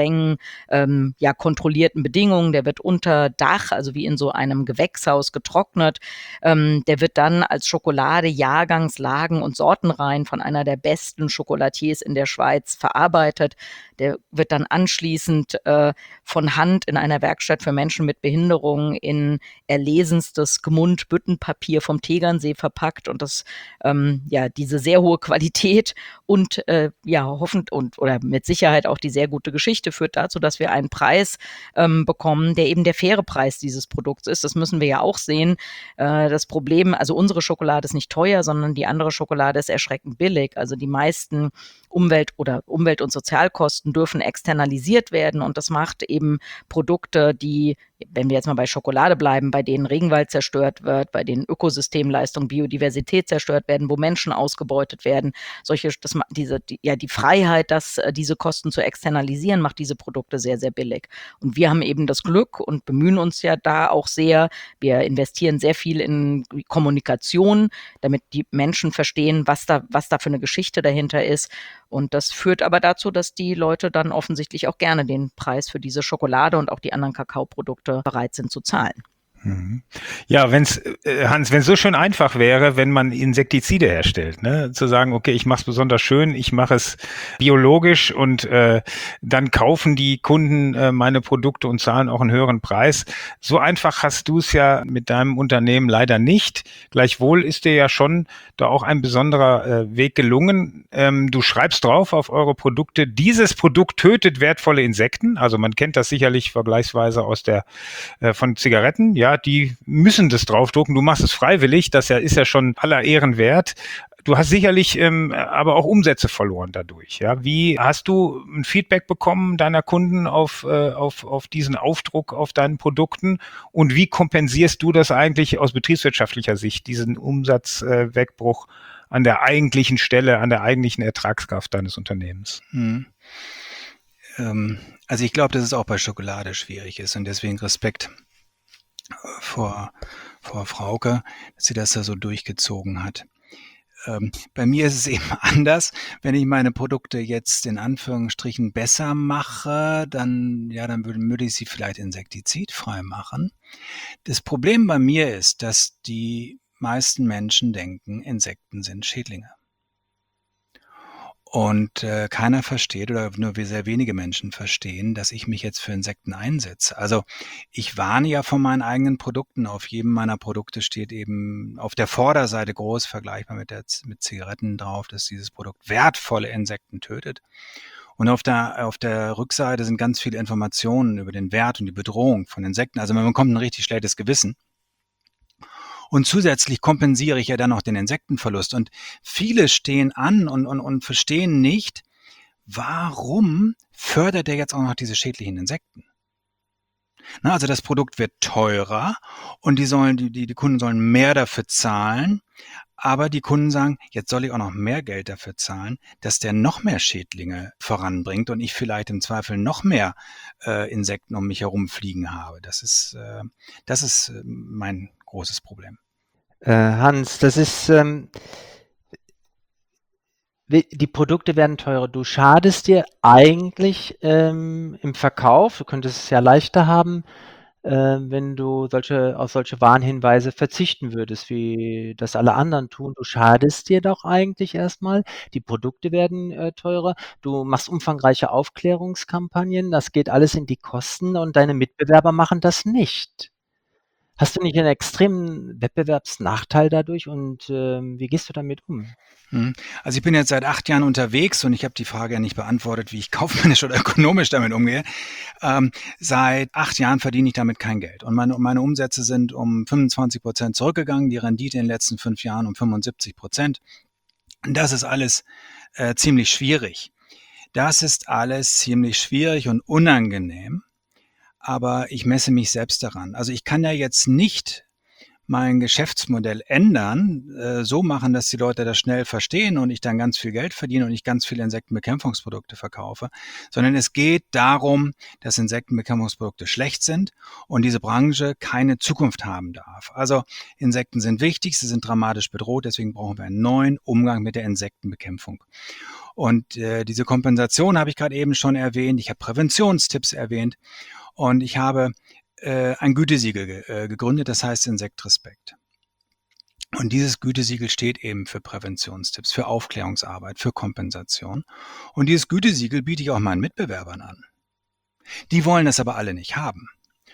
strengen, ähm, ja, kontrollierten Bedingungen. Der wird unter Dach, also wie in so einem Gewächshaus getrocknet. Ähm, der wird dann als Schokolade jahrgangslagen- und sortenrein von einer der besten Schokolatiers in der Schweiz verarbeitet. Der wird dann anschließend äh, von Hand in einer Werkstatt für Menschen mit Behinderung in erlesenstes Gmund-Büttenpapier vom Tegernsee verpackt und das ähm, ja diese sehr hohe Qualität und äh, ja hoffend und oder mit Sicherheit auch die sehr gute Geschichte führt dazu, dass wir einen Preis ähm, bekommen, der eben der faire Preis dieses Produkts ist. Das müssen wir ja auch sehen. Äh, das Problem, also unsere Schokolade ist nicht teuer, sondern die andere Schokolade ist erschreckend billig. Also die meisten Umwelt- oder Umwelt- und Sozialkosten dürfen externalisiert werden und das macht eben Produkte, die, wenn wir jetzt mal bei Schokolade bleiben, bei denen Regenwald zerstört wird, bei denen Ökosystemleistung, Biodiversität zerstört werden, wo Menschen ausgebeutet werden, solche, das, diese, die, ja, die Freiheit, dass äh, diese Kosten zu externalisieren, macht diese Produkte sehr, sehr billig. Und wir haben eben das Glück und bemühen uns ja da auch sehr. Wir investieren sehr viel in Kommunikation, damit die Menschen verstehen, was da, was da für eine Geschichte dahinter ist. Und das führt aber dazu, dass die Leute dann offensichtlich auch gerne den Preis für diese Schokolade und auch die anderen Kakaoprodukte bereit sind zu zahlen. Ja, wenn's, äh, Hans, wenn es so schön einfach wäre, wenn man Insektizide herstellt, ne? Zu sagen, okay, ich mache es besonders schön, ich mache es biologisch und äh, dann kaufen die Kunden äh, meine Produkte und zahlen auch einen höheren Preis. So einfach hast du es ja mit deinem Unternehmen leider nicht. Gleichwohl ist dir ja schon da auch ein besonderer äh, Weg gelungen. Ähm, du schreibst drauf auf eure Produkte, dieses Produkt tötet wertvolle Insekten. Also man kennt das sicherlich vergleichsweise aus der äh, von Zigaretten, ja, die müssen das draufdrucken. Du machst es freiwillig, das ja, ist ja schon aller Ehren wert. Du hast sicherlich ähm, aber auch Umsätze verloren dadurch. Ja, wie hast du ein Feedback bekommen deiner Kunden auf äh, auf auf diesen Aufdruck auf deinen Produkten und wie kompensierst du das eigentlich aus betriebswirtschaftlicher Sicht, diesen Umsatzwegbruch äh, an der eigentlichen Stelle, an der eigentlichen Ertragskraft deines Unternehmens? Hm. Ähm, also ich glaube, dass es auch bei Schokolade schwierig ist und deswegen Respekt vor, vor Frauke, dass sie das da so durchgezogen hat. Ähm, bei mir ist es eben anders. Wenn ich meine Produkte jetzt in Anführungsstrichen besser mache, dann, ja, dann würde, würde ich sie vielleicht insektizidfrei machen. Das Problem bei mir ist, dass die meisten Menschen denken, Insekten sind Schädlinge. Und äh, keiner versteht oder nur sehr wenige Menschen verstehen, dass ich mich jetzt für Insekten einsetze. Also ich warne ja von meinen eigenen Produkten. Auf jedem meiner Produkte steht eben auf der Vorderseite groß, vergleichbar mit, der, mit Zigaretten drauf, dass dieses Produkt wertvolle Insekten tötet. Und auf der, auf der Rückseite sind ganz viele Informationen über den Wert und die Bedrohung von Insekten. Also man bekommt ein richtig schlechtes Gewissen. Und zusätzlich kompensiere ich ja dann noch den Insektenverlust. Und viele stehen an und, und, und verstehen nicht, warum fördert er jetzt auch noch diese schädlichen Insekten? Na, also das Produkt wird teurer und die sollen, die, die, die Kunden sollen mehr dafür zahlen. Aber die Kunden sagen, jetzt soll ich auch noch mehr Geld dafür zahlen, dass der noch mehr Schädlinge voranbringt und ich vielleicht im Zweifel noch mehr äh, Insekten um mich herum fliegen habe. Das ist, äh, das ist äh, mein großes Problem. Äh, Hans, das ist, ähm, die Produkte werden teurer. Du schadest dir eigentlich ähm, im Verkauf. Du könntest es ja leichter haben, äh, wenn du solche, auf solche Warnhinweise verzichten würdest, wie das alle anderen tun. Du schadest dir doch eigentlich erstmal. Die Produkte werden äh, teurer. Du machst umfangreiche Aufklärungskampagnen. Das geht alles in die Kosten und deine Mitbewerber machen das nicht. Hast du nicht einen extremen Wettbewerbsnachteil dadurch und ähm, wie gehst du damit um? Also ich bin jetzt seit acht Jahren unterwegs und ich habe die Frage ja nicht beantwortet, wie ich kaufmännisch oder ökonomisch damit umgehe. Ähm, seit acht Jahren verdiene ich damit kein Geld und meine, meine Umsätze sind um fünfundzwanzig Prozent zurückgegangen, die Rendite in den letzten fünf Jahren um fünfundsiebzig Prozent. Und das ist alles äh, ziemlich schwierig. Das ist alles ziemlich schwierig und unangenehm, aber ich messe mich selbst daran. Also ich kann ja jetzt nicht mein Geschäftsmodell ändern, äh, so machen, dass die Leute das schnell verstehen und ich dann ganz viel Geld verdiene und ich ganz viele Insektenbekämpfungsprodukte verkaufe, sondern es geht darum, dass Insektenbekämpfungsprodukte schlecht sind und diese Branche keine Zukunft haben darf. Also Insekten sind wichtig, sie sind dramatisch bedroht, deswegen brauchen wir einen neuen Umgang mit der Insektenbekämpfung. Und äh, diese Kompensation habe ich gerade eben schon erwähnt, ich habe Präventionstipps erwähnt und ich habe ein Gütesiegel ge- äh, gegründet, das heißt Insektrespekt. Und dieses Gütesiegel steht eben für Präventionstipps, für Aufklärungsarbeit, für Kompensation. Und dieses Gütesiegel biete ich auch meinen Mitbewerbern an. Die wollen das aber alle nicht haben.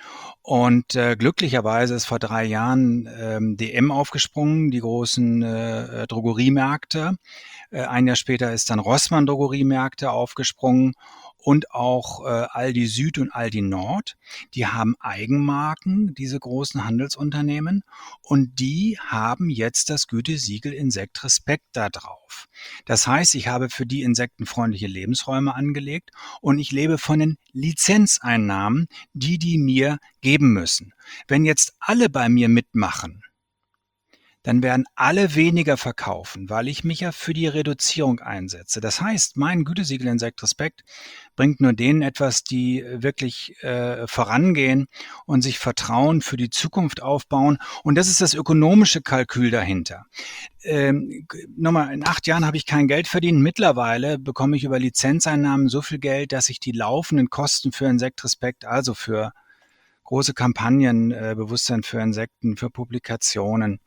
Und äh, glücklicherweise ist vor drei Jahren ähm, D M aufgesprungen, die großen äh, Drogeriemärkte. Äh, ein Jahr später ist dann Rossmann Drogeriemärkte aufgesprungen und auch äh, Aldi Süd und Aldi Nord. Die haben Eigenmarken, diese großen Handelsunternehmen, und die haben jetzt das Gütesiegel Insektrespekt da drauf. Das heißt, ich habe für die insektenfreundliche Lebensräume angelegt und ich lebe von den Lizenzeinnahmen, die die mir geben müssen. Wenn jetzt alle bei mir mitmachen, dann werden alle weniger verkaufen, weil ich mich ja für die Reduzierung einsetze. Das heißt, mein Gütesiegel Insektrespekt bringt nur denen etwas, die wirklich äh, vorangehen und sich Vertrauen für die Zukunft aufbauen. Und das ist das ökonomische Kalkül dahinter. Ähm, nochmal, in acht Jahren habe ich kein Geld verdient. Mittlerweile bekomme ich über Lizenzeinnahmen so viel Geld, dass ich die laufenden Kosten für Insektrespekt, also für große Kampagnen, äh, Bewusstsein für Insekten, für Publikationen,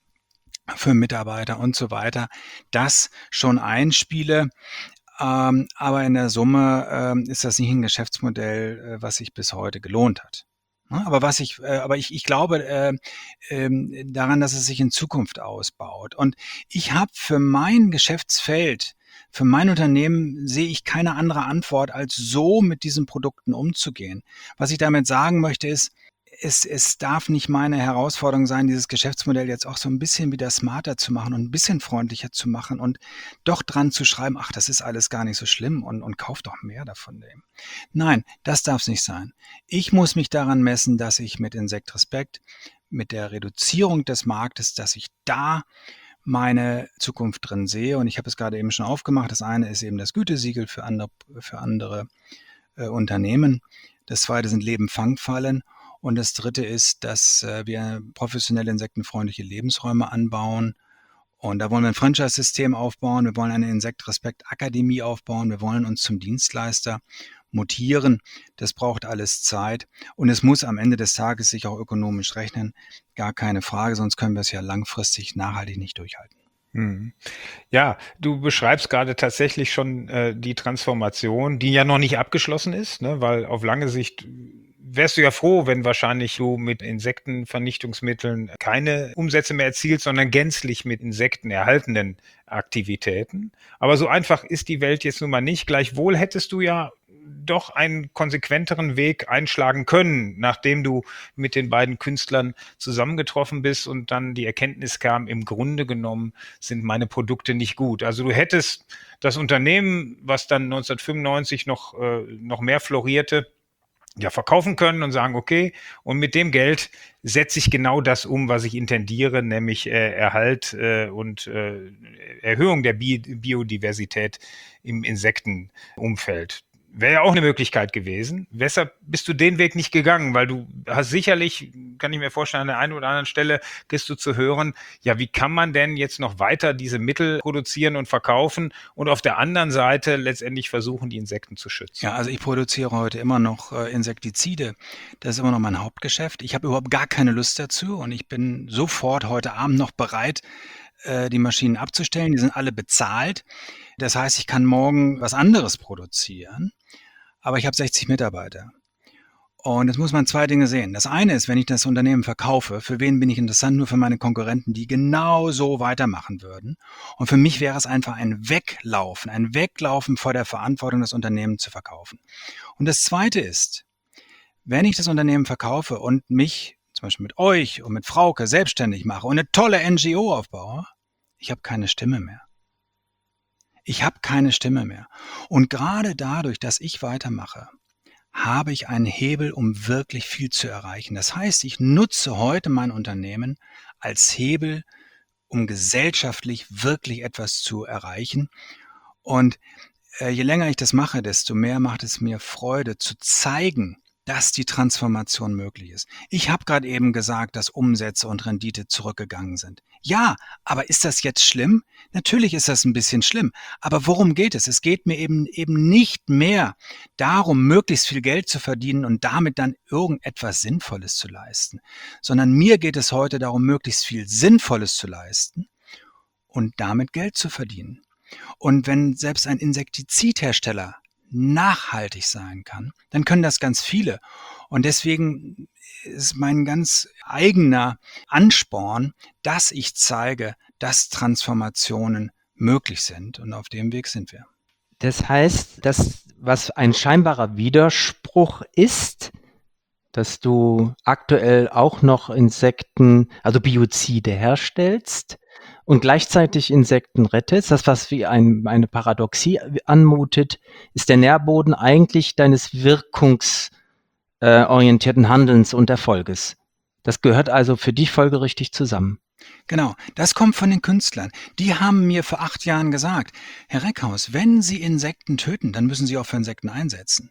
für Mitarbeiter und so weiter, das schon einspiele. Ähm, aber in der Summe ähm, ist das nicht ein Geschäftsmodell, äh, was sich bis heute gelohnt hat. Ne? Aber was ich, äh, aber ich, ich glaube äh, äh, daran, dass es sich in Zukunft ausbaut. Und ich habe für mein Geschäftsfeld, für mein Unternehmen sehe ich keine andere Antwort, als so mit diesen Produkten umzugehen. Was ich damit sagen möchte ist, Es, es darf nicht meine Herausforderung sein, dieses Geschäftsmodell jetzt auch so ein bisschen wieder smarter zu machen und ein bisschen freundlicher zu machen und doch dran zu schreiben, ach, das ist alles gar nicht so schlimm und, und kauf doch mehr davon dem. Nein, das darf es nicht sein. Ich muss mich daran messen, dass ich mit Insektrespekt, mit der Reduzierung des Marktes, dass ich da meine Zukunft drin sehe. Und ich habe es gerade eben schon aufgemacht. Das eine ist eben das Gütesiegel für andere, für andere äh, Unternehmen. Das zweite sind Leben-Fangfallen. Und das dritte ist, dass äh, wir professionelle insektenfreundliche Lebensräume anbauen. Und da wollen wir ein Franchise-System aufbauen. Wir wollen eine Insektrespekt-Akademie aufbauen. Wir wollen uns zum Dienstleister mutieren. Das braucht alles Zeit. Und es muss am Ende des Tages sich auch ökonomisch rechnen. Gar keine Frage, sonst können wir es ja langfristig nachhaltig nicht durchhalten. Hm. Ja, du beschreibst gerade tatsächlich schon äh, die Transformation, die ja noch nicht abgeschlossen ist, ne? Weil auf lange Sicht wärst du ja froh, wenn wahrscheinlich du mit Insektenvernichtungsmitteln keine Umsätze mehr erzielst, sondern gänzlich mit Insekten erhaltenen Aktivitäten. Aber so einfach ist die Welt jetzt nun mal nicht. Gleichwohl hättest du ja doch einen konsequenteren Weg einschlagen können, nachdem du mit den beiden Künstlern zusammengetroffen bist und dann die Erkenntnis kam, im Grunde genommen sind meine Produkte nicht gut. Also du hättest das Unternehmen, was dann neunzehnhundertfünfundneunzig noch, äh, noch mehr florierte, ja, verkaufen können und sagen, okay, und mit dem Geld setze ich genau das um, was ich intendiere, nämlich äh, Erhalt äh, und äh, Erhöhung der Bi- Biodiversität im Insektenumfeld. Wäre ja auch eine Möglichkeit gewesen. Weshalb bist du den Weg nicht gegangen? Weil du hast sicherlich, kann ich mir vorstellen, an der einen oder anderen Stelle kriegst du zu hören, ja, wie kann man denn jetzt noch weiter diese Mittel produzieren und verkaufen und auf der anderen Seite letztendlich versuchen, die Insekten zu schützen? Ja, also ich produziere heute immer noch äh, Insektizide. Das ist immer noch mein Hauptgeschäft. Ich habe überhaupt gar keine Lust dazu und ich bin sofort heute Abend noch bereit, äh, die Maschinen abzustellen. Die sind alle bezahlt. Das heißt, ich kann morgen was anderes produzieren, aber ich habe sechzig Mitarbeiter. Und jetzt muss man zwei Dinge sehen. Das eine ist, wenn ich das Unternehmen verkaufe, für wen bin ich interessant? Nur für meine Konkurrenten, die genau so weitermachen würden. Und für mich wäre es einfach ein Weglaufen, ein Weglaufen vor der Verantwortung, das Unternehmen zu verkaufen. Und das zweite ist, wenn ich das Unternehmen verkaufe und mich zum Beispiel mit euch und mit Frauke selbstständig mache und eine tolle N G O aufbaue, ich habe keine Stimme mehr. Ich habe keine Stimme mehr. Und gerade dadurch, dass ich weitermache, habe ich einen Hebel, um wirklich viel zu erreichen. Das heißt, ich nutze heute mein Unternehmen als Hebel, um gesellschaftlich wirklich etwas zu erreichen. Und äh, je länger ich das mache, desto mehr macht es mir Freude zu zeigen, dass die Transformation möglich ist. Ich habe gerade eben gesagt, dass Umsätze und Rendite zurückgegangen sind. Ja, aber ist das jetzt schlimm? Natürlich ist das ein bisschen schlimm. Aber worum geht es? Es geht mir eben eben nicht mehr darum, möglichst viel Geld zu verdienen und damit dann irgendetwas Sinnvolles zu leisten, sondern mir geht es heute darum, möglichst viel Sinnvolles zu leisten und damit Geld zu verdienen. Und wenn selbst ein Insektizidhersteller nachhaltig sein kann, dann können das ganz viele. Und deswegen ist mein ganz eigener Ansporn, dass ich zeige, dass Transformationen möglich sind. Und auf dem Weg sind wir. Das heißt, das, was ein scheinbarer Widerspruch ist, dass du aktuell auch noch Insekten, also Biozide herstellst und gleichzeitig Insekten rettest, das, was wie ein, eine Paradoxie anmutet, ist der Nährboden eigentlich deines wirkungsorientierten Handelns und Erfolges. Das gehört also für dich folgerichtig zusammen. Genau, das kommt von den Künstlern. Die haben mir vor acht Jahren gesagt, Herr Reckhaus, wenn Sie Insekten töten, dann müssen Sie auch für Insekten einsetzen.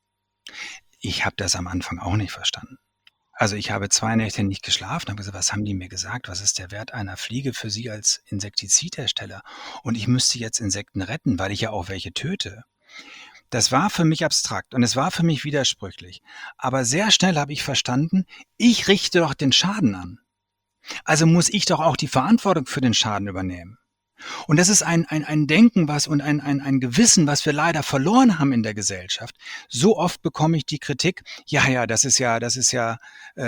Ich habe das am Anfang auch nicht verstanden. Also ich habe zwei Nächte nicht geschlafen, habe gesagt, was haben die mir gesagt? Was ist der Wert einer Fliege für Sie als Insektizidhersteller? Und ich müsste jetzt Insekten retten, weil ich ja auch welche töte. Das war für mich abstrakt und es war für mich widersprüchlich. Aber sehr schnell habe ich verstanden, ich richte doch den Schaden an. Also muss ich doch auch die Verantwortung für den Schaden übernehmen. Und das ist ein, ein, ein Denken was und ein, ein, ein Gewissen, was wir leider verloren haben in der Gesellschaft. So oft bekomme ich die Kritik, ja, ja, das ist ja, das ist ja,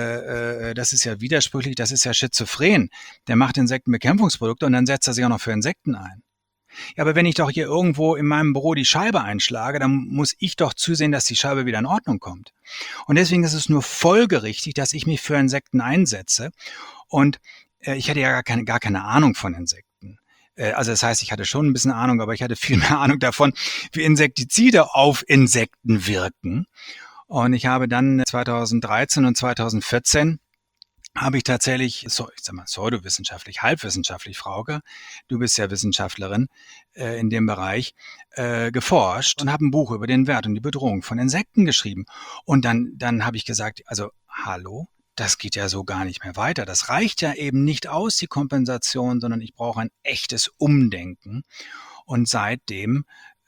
äh, das ist ja widersprüchlich, das ist ja schizophren. Der macht Insektenbekämpfungsprodukte und dann setzt er sich auch noch für Insekten ein. Ja, aber wenn ich doch hier irgendwo in meinem Büro die Scheibe einschlage, dann muss ich doch zusehen, dass die Scheibe wieder in Ordnung kommt. Und deswegen ist es nur folgerichtig, dass ich mich für Insekten einsetze. Und äh, ich hatte ja gar keine, gar keine Ahnung von Insekten. Also das heißt, ich hatte schon ein bisschen Ahnung, aber ich hatte viel mehr Ahnung davon, wie Insektizide auf Insekten wirken. Und ich habe dann zweitausenddreizehn und zweitausendvierzehn habe ich tatsächlich, so, ich sag mal, pseudowissenschaftlich, halbwissenschaftlich, Frauke, du bist ja Wissenschaftlerin äh, in dem Bereich, äh, geforscht und habe ein Buch über den Wert und die Bedrohung von Insekten geschrieben. Und dann, dann habe ich gesagt, also hallo? Das geht ja so gar nicht mehr weiter. Das reicht ja eben nicht aus, die Kompensation, sondern ich brauche ein echtes Umdenken. Und seitdem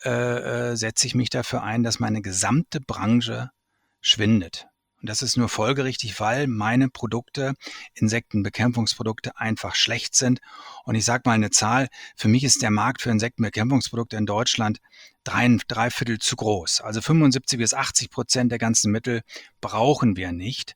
äh, setze ich mich dafür ein, dass meine gesamte Branche schwindet. Und das ist nur folgerichtig, weil meine Produkte, Insektenbekämpfungsprodukte, einfach schlecht sind. Und ich sage mal eine Zahl, für mich ist der Markt für Insektenbekämpfungsprodukte in Deutschland drei, drei Viertel zu groß. Also fünfundsiebzig bis achtzig Prozent der ganzen Mittel brauchen wir nicht.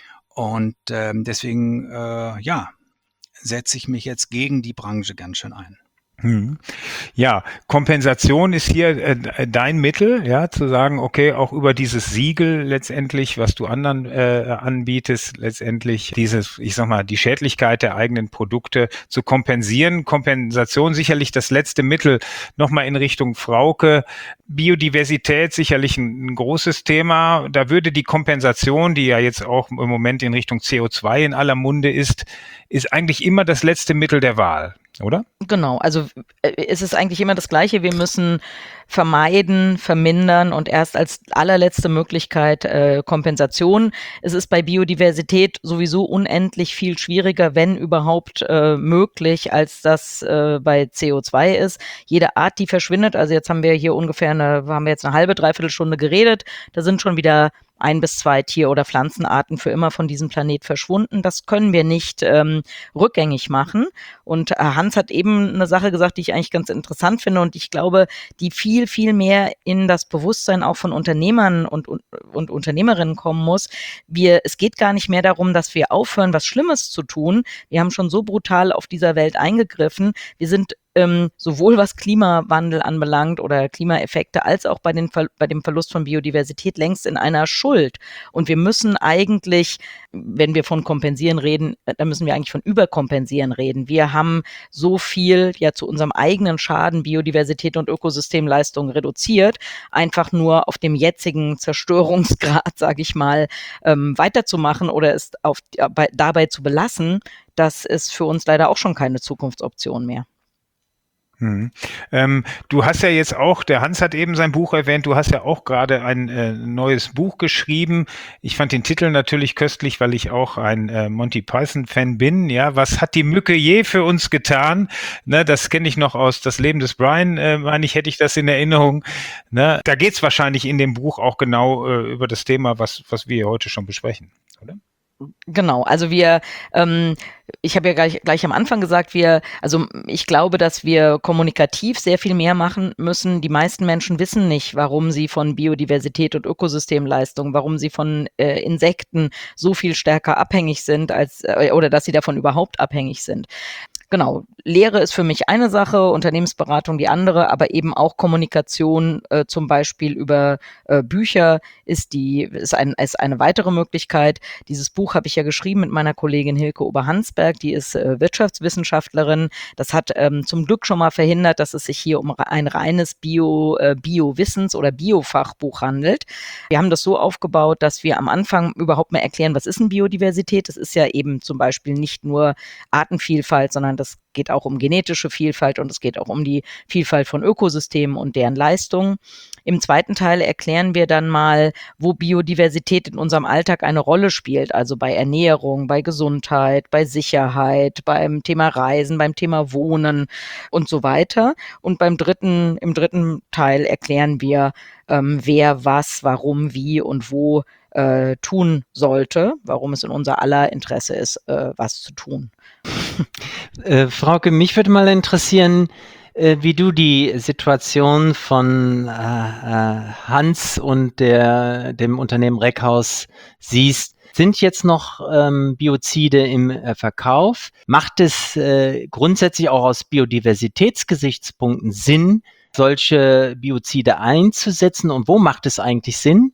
Und ähm, deswegen, äh, ja, setze ich mich jetzt gegen die Branche ganz schön ein. Hm. Ja, Kompensation ist hier äh, dein Mittel, ja, zu sagen, okay, auch über dieses Siegel letztendlich, was du anderen äh, anbietest, letztendlich dieses, ich sag mal, die Schädlichkeit der eigenen Produkte zu kompensieren. Kompensation sicherlich das letzte Mittel. Nochmal in Richtung Frauke. Biodiversität sicherlich ein, ein großes Thema. Da würde die Kompensation, die ja jetzt auch im Moment in Richtung C O zwei in aller Munde ist, ist eigentlich immer das letzte Mittel der Wahl, oder? Genau, also äh, es ist eigentlich immer das Gleiche. Wir müssen vermeiden, vermindern und erst als allerletzte Möglichkeit äh, Kompensation. Es ist bei Biodiversität sowieso unendlich viel schwieriger, wenn überhaupt äh, möglich, als das äh, bei C O zwei ist. Jede Art, die verschwindet, also jetzt haben wir hier ungefähr eine, haben wir jetzt eine halbe, dreiviertel Stunde geredet, da sind schon wieder ein bis zwei Tier- oder Pflanzenarten für immer von diesem Planet verschwunden. Das können wir nicht ähm, rückgängig machen. Und äh, Hans hat eben eine Sache gesagt, die ich eigentlich ganz interessant finde und ich glaube, die viel, viel mehr in das Bewusstsein auch von Unternehmern und, und, und Unternehmerinnen kommen muss. Wir, es geht gar nicht mehr darum, dass wir aufhören, was Schlimmes zu tun. Wir haben schon so brutal auf dieser Welt eingegriffen. Wir sind ähm, sowohl was Klimawandel anbelangt oder Klimaeffekte, als auch bei, den, bei dem Verlust von Biodiversität längst in einer Schuld. Und wir müssen eigentlich, wenn wir von Kompensieren reden, dann müssen wir eigentlich von Überkompensieren reden. Wir haben so viel ja zu unserem eigenen Schaden Biodiversität und Ökosystemleistung reduziert, einfach nur auf dem jetzigen Zerstörungsgrad, sage ich mal, ähm, weiterzumachen oder es auf, bei, dabei zu belassen, das ist für uns leider auch schon keine Zukunftsoption mehr. Hm. Ähm, du hast ja jetzt auch, der Hans hat eben sein Buch erwähnt, du hast ja auch gerade ein äh, neues Buch geschrieben. Ich fand den Titel natürlich köstlich, weil ich auch ein äh, Monty Python-Fan bin. Ja, was hat die Mücke je für uns getan? Ne, das kenne ich noch aus Das Leben des Brian, äh, meine ich, hätte ich das in Erinnerung. Ne, da geht es wahrscheinlich in dem Buch auch genau äh, über das Thema, was, was wir heute schon besprechen, oder? Genau, also wir, ähm, ich habe ja gleich, gleich am Anfang gesagt, wir, also ich glaube, dass wir kommunikativ sehr viel mehr machen müssen. Die meisten Menschen wissen nicht, warum sie von Biodiversität und Ökosystemleistung, warum sie von äh, Insekten so viel stärker abhängig sind, als äh, oder dass sie davon überhaupt abhängig sind. Genau, Lehre ist für mich eine Sache, Unternehmensberatung die andere, aber eben auch Kommunikation, äh, zum Beispiel über äh, Bücher, ist die ist, ein, ist eine weitere Möglichkeit. Dieses Buch habe ich ja geschrieben mit meiner Kollegin Hilke Oberhansberg, die ist äh, Wirtschaftswissenschaftlerin. Das hat ähm, zum Glück schon mal verhindert, dass es sich hier um ein reines Bio, äh, Bio-Wissens- oder Biofachbuch handelt. Wir haben das so aufgebaut, dass wir am Anfang überhaupt mal erklären, was ist denn Biodiversität? Das ist ja eben zum Beispiel nicht nur Artenvielfalt, sondern das geht auch um genetische Vielfalt und es geht auch um die Vielfalt von Ökosystemen und deren Leistungen. Im zweiten Teil erklären wir dann mal, wo Biodiversität in unserem Alltag eine Rolle spielt, also bei Ernährung, bei Gesundheit, bei Sicherheit, beim Thema Reisen, beim Thema Wohnen und so weiter. Und beim dritten, im dritten Teil erklären wir, ähm, wer was, warum, wie und wo äh, tun sollte, warum es in unser aller Interesse ist, äh, was zu tun. Äh, Frauke, mich würde mal interessieren, äh, wie du die Situation von äh, äh, Hans und der, dem Unternehmen Reckhaus siehst. Sind jetzt noch ähm, Biozide im äh, Verkauf? Macht es äh, grundsätzlich auch aus Biodiversitätsgesichtspunkten Sinn, solche Biozide einzusetzen? Und wo macht es eigentlich Sinn?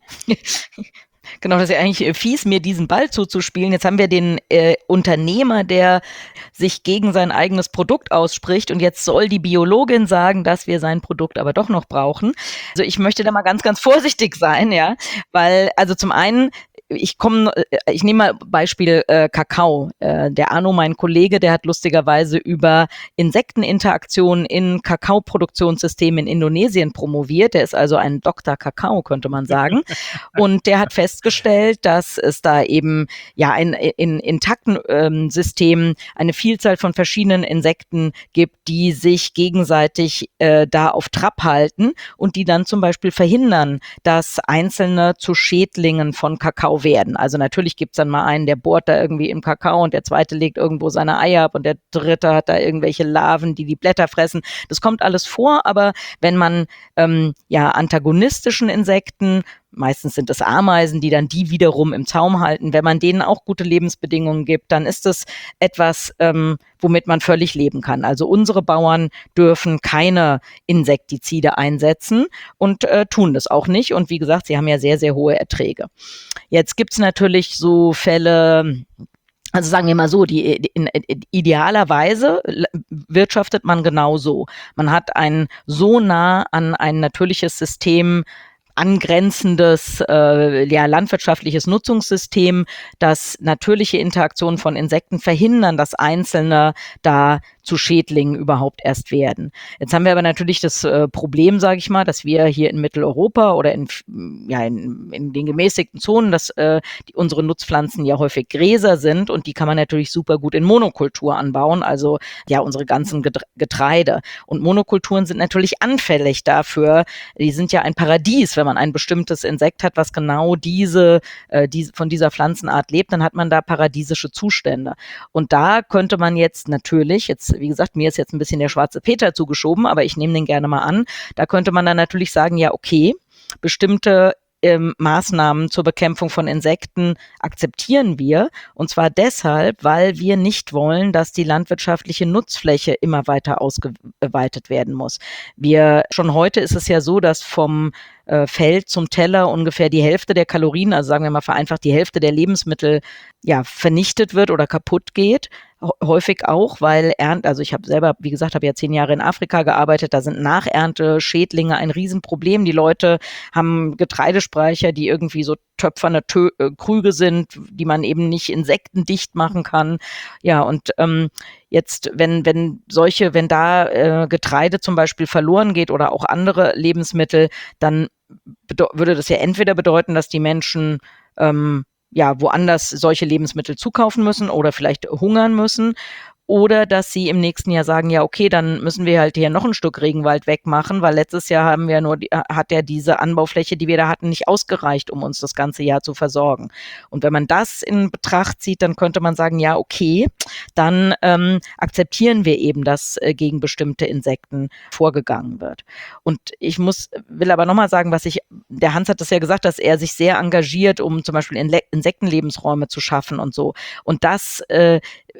Genau, das ist ja eigentlich fies, mir diesen Ball zuzuspielen. Jetzt haben wir den äh, Unternehmer, der sich gegen sein eigenes Produkt ausspricht und jetzt soll die Biologin sagen, dass wir sein Produkt aber doch noch brauchen. Also ich möchte da mal ganz, ganz vorsichtig sein, ja, weil also zum einen ich komme, ich nehme mal Beispiel äh, Kakao. Äh, der Arno, mein Kollege, der hat lustigerweise über Insekteninteraktionen in Kakaoproduktionssystemen in Indonesien promoviert. Der ist also ein Doktor Kakao, könnte man sagen. Und der hat festgestellt, dass es da eben ja ein in intakten ähm, Systemen eine Vielzahl von verschiedenen Insekten gibt, die sich gegenseitig äh, da auf Trab halten und die dann zum Beispiel verhindern, dass einzelne zu Schädlingen von Kakao werden. Also natürlich gibt's dann mal einen, der bohrt da irgendwie im Kakao und der zweite legt irgendwo seine Eier ab und der dritte hat da irgendwelche Larven, die die Blätter fressen. Das kommt alles vor, aber wenn man ähm, ja antagonistischen Insekten, meistens sind es Ameisen, die dann die wiederum im Zaum halten, wenn man denen auch gute Lebensbedingungen gibt, dann ist es etwas, ähm, womit man völlig leben kann. Also unsere Bauern dürfen keine Insektizide einsetzen und äh, tun das auch nicht. Und wie gesagt, sie haben ja sehr, sehr hohe Erträge. Jetzt gibt's natürlich so Fälle, also sagen wir mal so, die, in, in, idealerweise wirtschaftet man genau so. Man hat ein so nah an ein natürliches System angrenzendes äh, ja, landwirtschaftliches Nutzungssystem, das natürliche Interaktionen von Insekten verhindern, dass einzelne da zu Schädlingen überhaupt erst werden. Jetzt haben wir aber natürlich das äh, Problem, sage ich mal, dass wir hier in Mitteleuropa oder in, ja, in, in den gemäßigten Zonen, dass äh, die, unsere Nutzpflanzen ja häufig Gräser sind und die kann man natürlich super gut in Monokultur anbauen, also ja unsere ganzen Getreide. Und Monokulturen sind natürlich anfällig dafür, die sind ja ein Paradies, wenn man ein bestimmtes Insekt hat, was genau diese, äh, diese von dieser Pflanzenart lebt, dann hat man da paradiesische Zustände. Und da könnte man jetzt natürlich, jetzt wie gesagt, mir ist jetzt ein bisschen der schwarze Peter zugeschoben, aber ich nehme den gerne mal an, da könnte man dann natürlich sagen, ja okay, bestimmte ähm, Maßnahmen zur Bekämpfung von Insekten akzeptieren wir. Und zwar deshalb, weil wir nicht wollen, dass die landwirtschaftliche Nutzfläche immer weiter ausgeweitet werden muss. Wir, schon heute ist es ja so, dass vom äh, Feld zum Teller ungefähr die Hälfte der Kalorien, also sagen wir mal vereinfacht die Hälfte der Lebensmittel, ja, vernichtet wird oder kaputt geht. Häufig auch, weil Ernte, also ich habe selber, wie gesagt, habe ja zehn Jahre in Afrika gearbeitet, da sind Nachernte-Schädlinge ein Riesenproblem. Die Leute haben Getreidespeicher, die irgendwie so töpferne Tö- äh, Krüge sind, die man eben nicht insektendicht machen kann. Ja, und ähm, jetzt, wenn, wenn solche, wenn da äh, Getreide zum Beispiel verloren geht oder auch andere Lebensmittel, dann bedeu- würde das ja entweder bedeuten, dass die Menschen ähm, ja, woanders solche Lebensmittel zukaufen müssen oder vielleicht hungern müssen. Oder dass sie im nächsten Jahr sagen, ja, okay, dann müssen wir halt hier noch ein Stück Regenwald wegmachen, weil letztes Jahr haben wir nur, die, hat ja diese Anbaufläche, die wir da hatten, nicht ausgereicht, um uns das ganze Jahr zu versorgen. Und wenn man das in Betracht zieht, dann könnte man sagen, ja, okay, dann ähm, akzeptieren wir eben, dass äh, gegen bestimmte Insekten vorgegangen wird. Und ich muss, will aber nochmal sagen, was ich, der Hans hat das ja gesagt, dass er sich sehr engagiert, um zum Beispiel Inle- Insektenlebensräume zu schaffen und so. Und das, äh,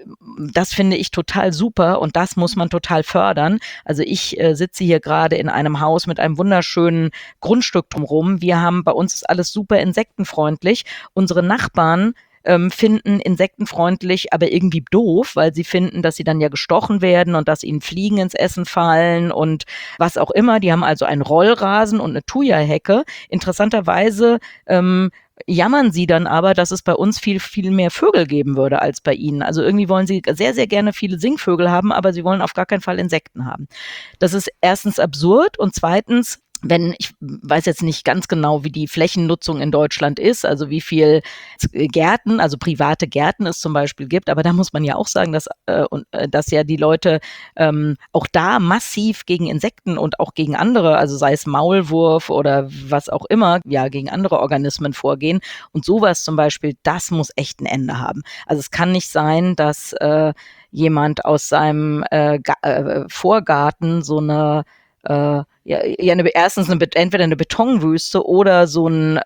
das finde ich total super und das muss man total fördern. Also ich äh, sitze hier gerade in einem Haus mit einem wunderschönen Grundstück drumherum. Wir haben, bei uns ist alles super insektenfreundlich. Unsere Nachbarn ähm, finden insektenfreundlich, aber irgendwie doof, weil sie finden, dass sie dann ja gestochen werden und dass ihnen Fliegen ins Essen fallen und was auch immer. Die haben also einen Rollrasen und eine Thuja-Hecke. Interessanterweise ähm, jammern sie dann aber, dass es bei uns viel, viel mehr Vögel geben würde als bei ihnen. Also irgendwie wollen sie sehr, sehr gerne viele Singvögel haben, aber sie wollen auf gar keinen Fall Insekten haben. Das ist erstens absurd und zweitens, wenn, ich weiß jetzt nicht ganz genau, wie die Flächennutzung in Deutschland ist, also wie viel Gärten, also private Gärten es zum Beispiel gibt, aber da muss man ja auch sagen, dass, äh, äh, dass ja die Leute ähm, auch da massiv gegen Insekten und auch gegen andere, also sei es Maulwurf oder was auch immer, ja, gegen andere Organismen vorgehen. Und sowas zum Beispiel, das muss echt ein Ende haben. Also es kann nicht sein, dass äh, jemand aus seinem äh, Ga- äh, Vorgarten so eine äh, ja, ja eine, erstens eine, entweder eine Betonwüste oder so ein